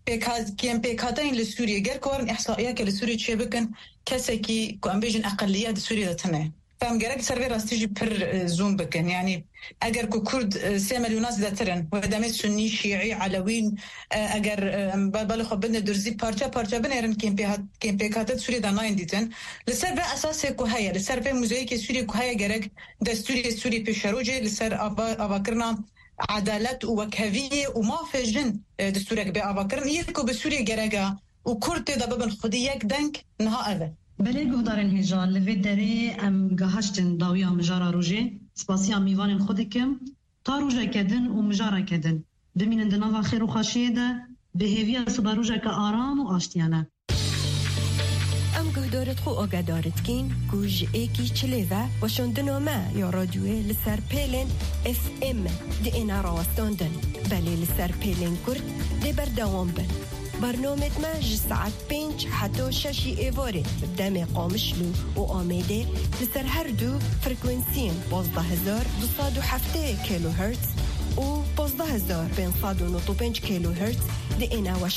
بيكاد كيم بيكادين لسوريا غير كورن إحصائيات لسوريا تشبكن كسكي كأنبيجن أقليات سوريا تمام فهم جرك سرفي راستيجي بر زوم بكن يعني أجر كرد سامل وناس ذاترن ودامت سني شيعي علوين أجر بالبال خبرنا درزي بارجا بارجا بنيرن كيم بيهات كيم بيكادت سوريا داناين ديتن لسر بقى أساسه كهيا لسر بقى موزايك سوريا كهيا جرك دستوري سوري بيشروجي لسر أبا أباكرنا عدالة وكهفية وما فيجن دستورك بقى أباكرنا يركو بسوريا جرجا وكرد دبابن خديك دنك نها أذى بله گهدارن هجال لوی دره ام گهشتن داویا مجارا روژه سپاسیا میوانن خودکم تا روژه کدن و مجارا کدن دمینن دناوا خیر و خاشیه ده به هیویا سبا روژه که آرام و آشتیانه ام گهدارت خو آگدارت کین گوش ایکی چلیوه و شندنامه یا رادیوه لسر پیلن اف ام دی اینا راستاندن بله لسر پیلن کرد دی بردوام بن برنامه ما جسعت پنج حتی ششی ایواره بدم قامشلو و آمیده لسر هر دو فرکونسین بازده هزار دوصد و هفته کیلو هرتز و بازده هزار پنصد و نود و پنج کیلو هرتز دی اینا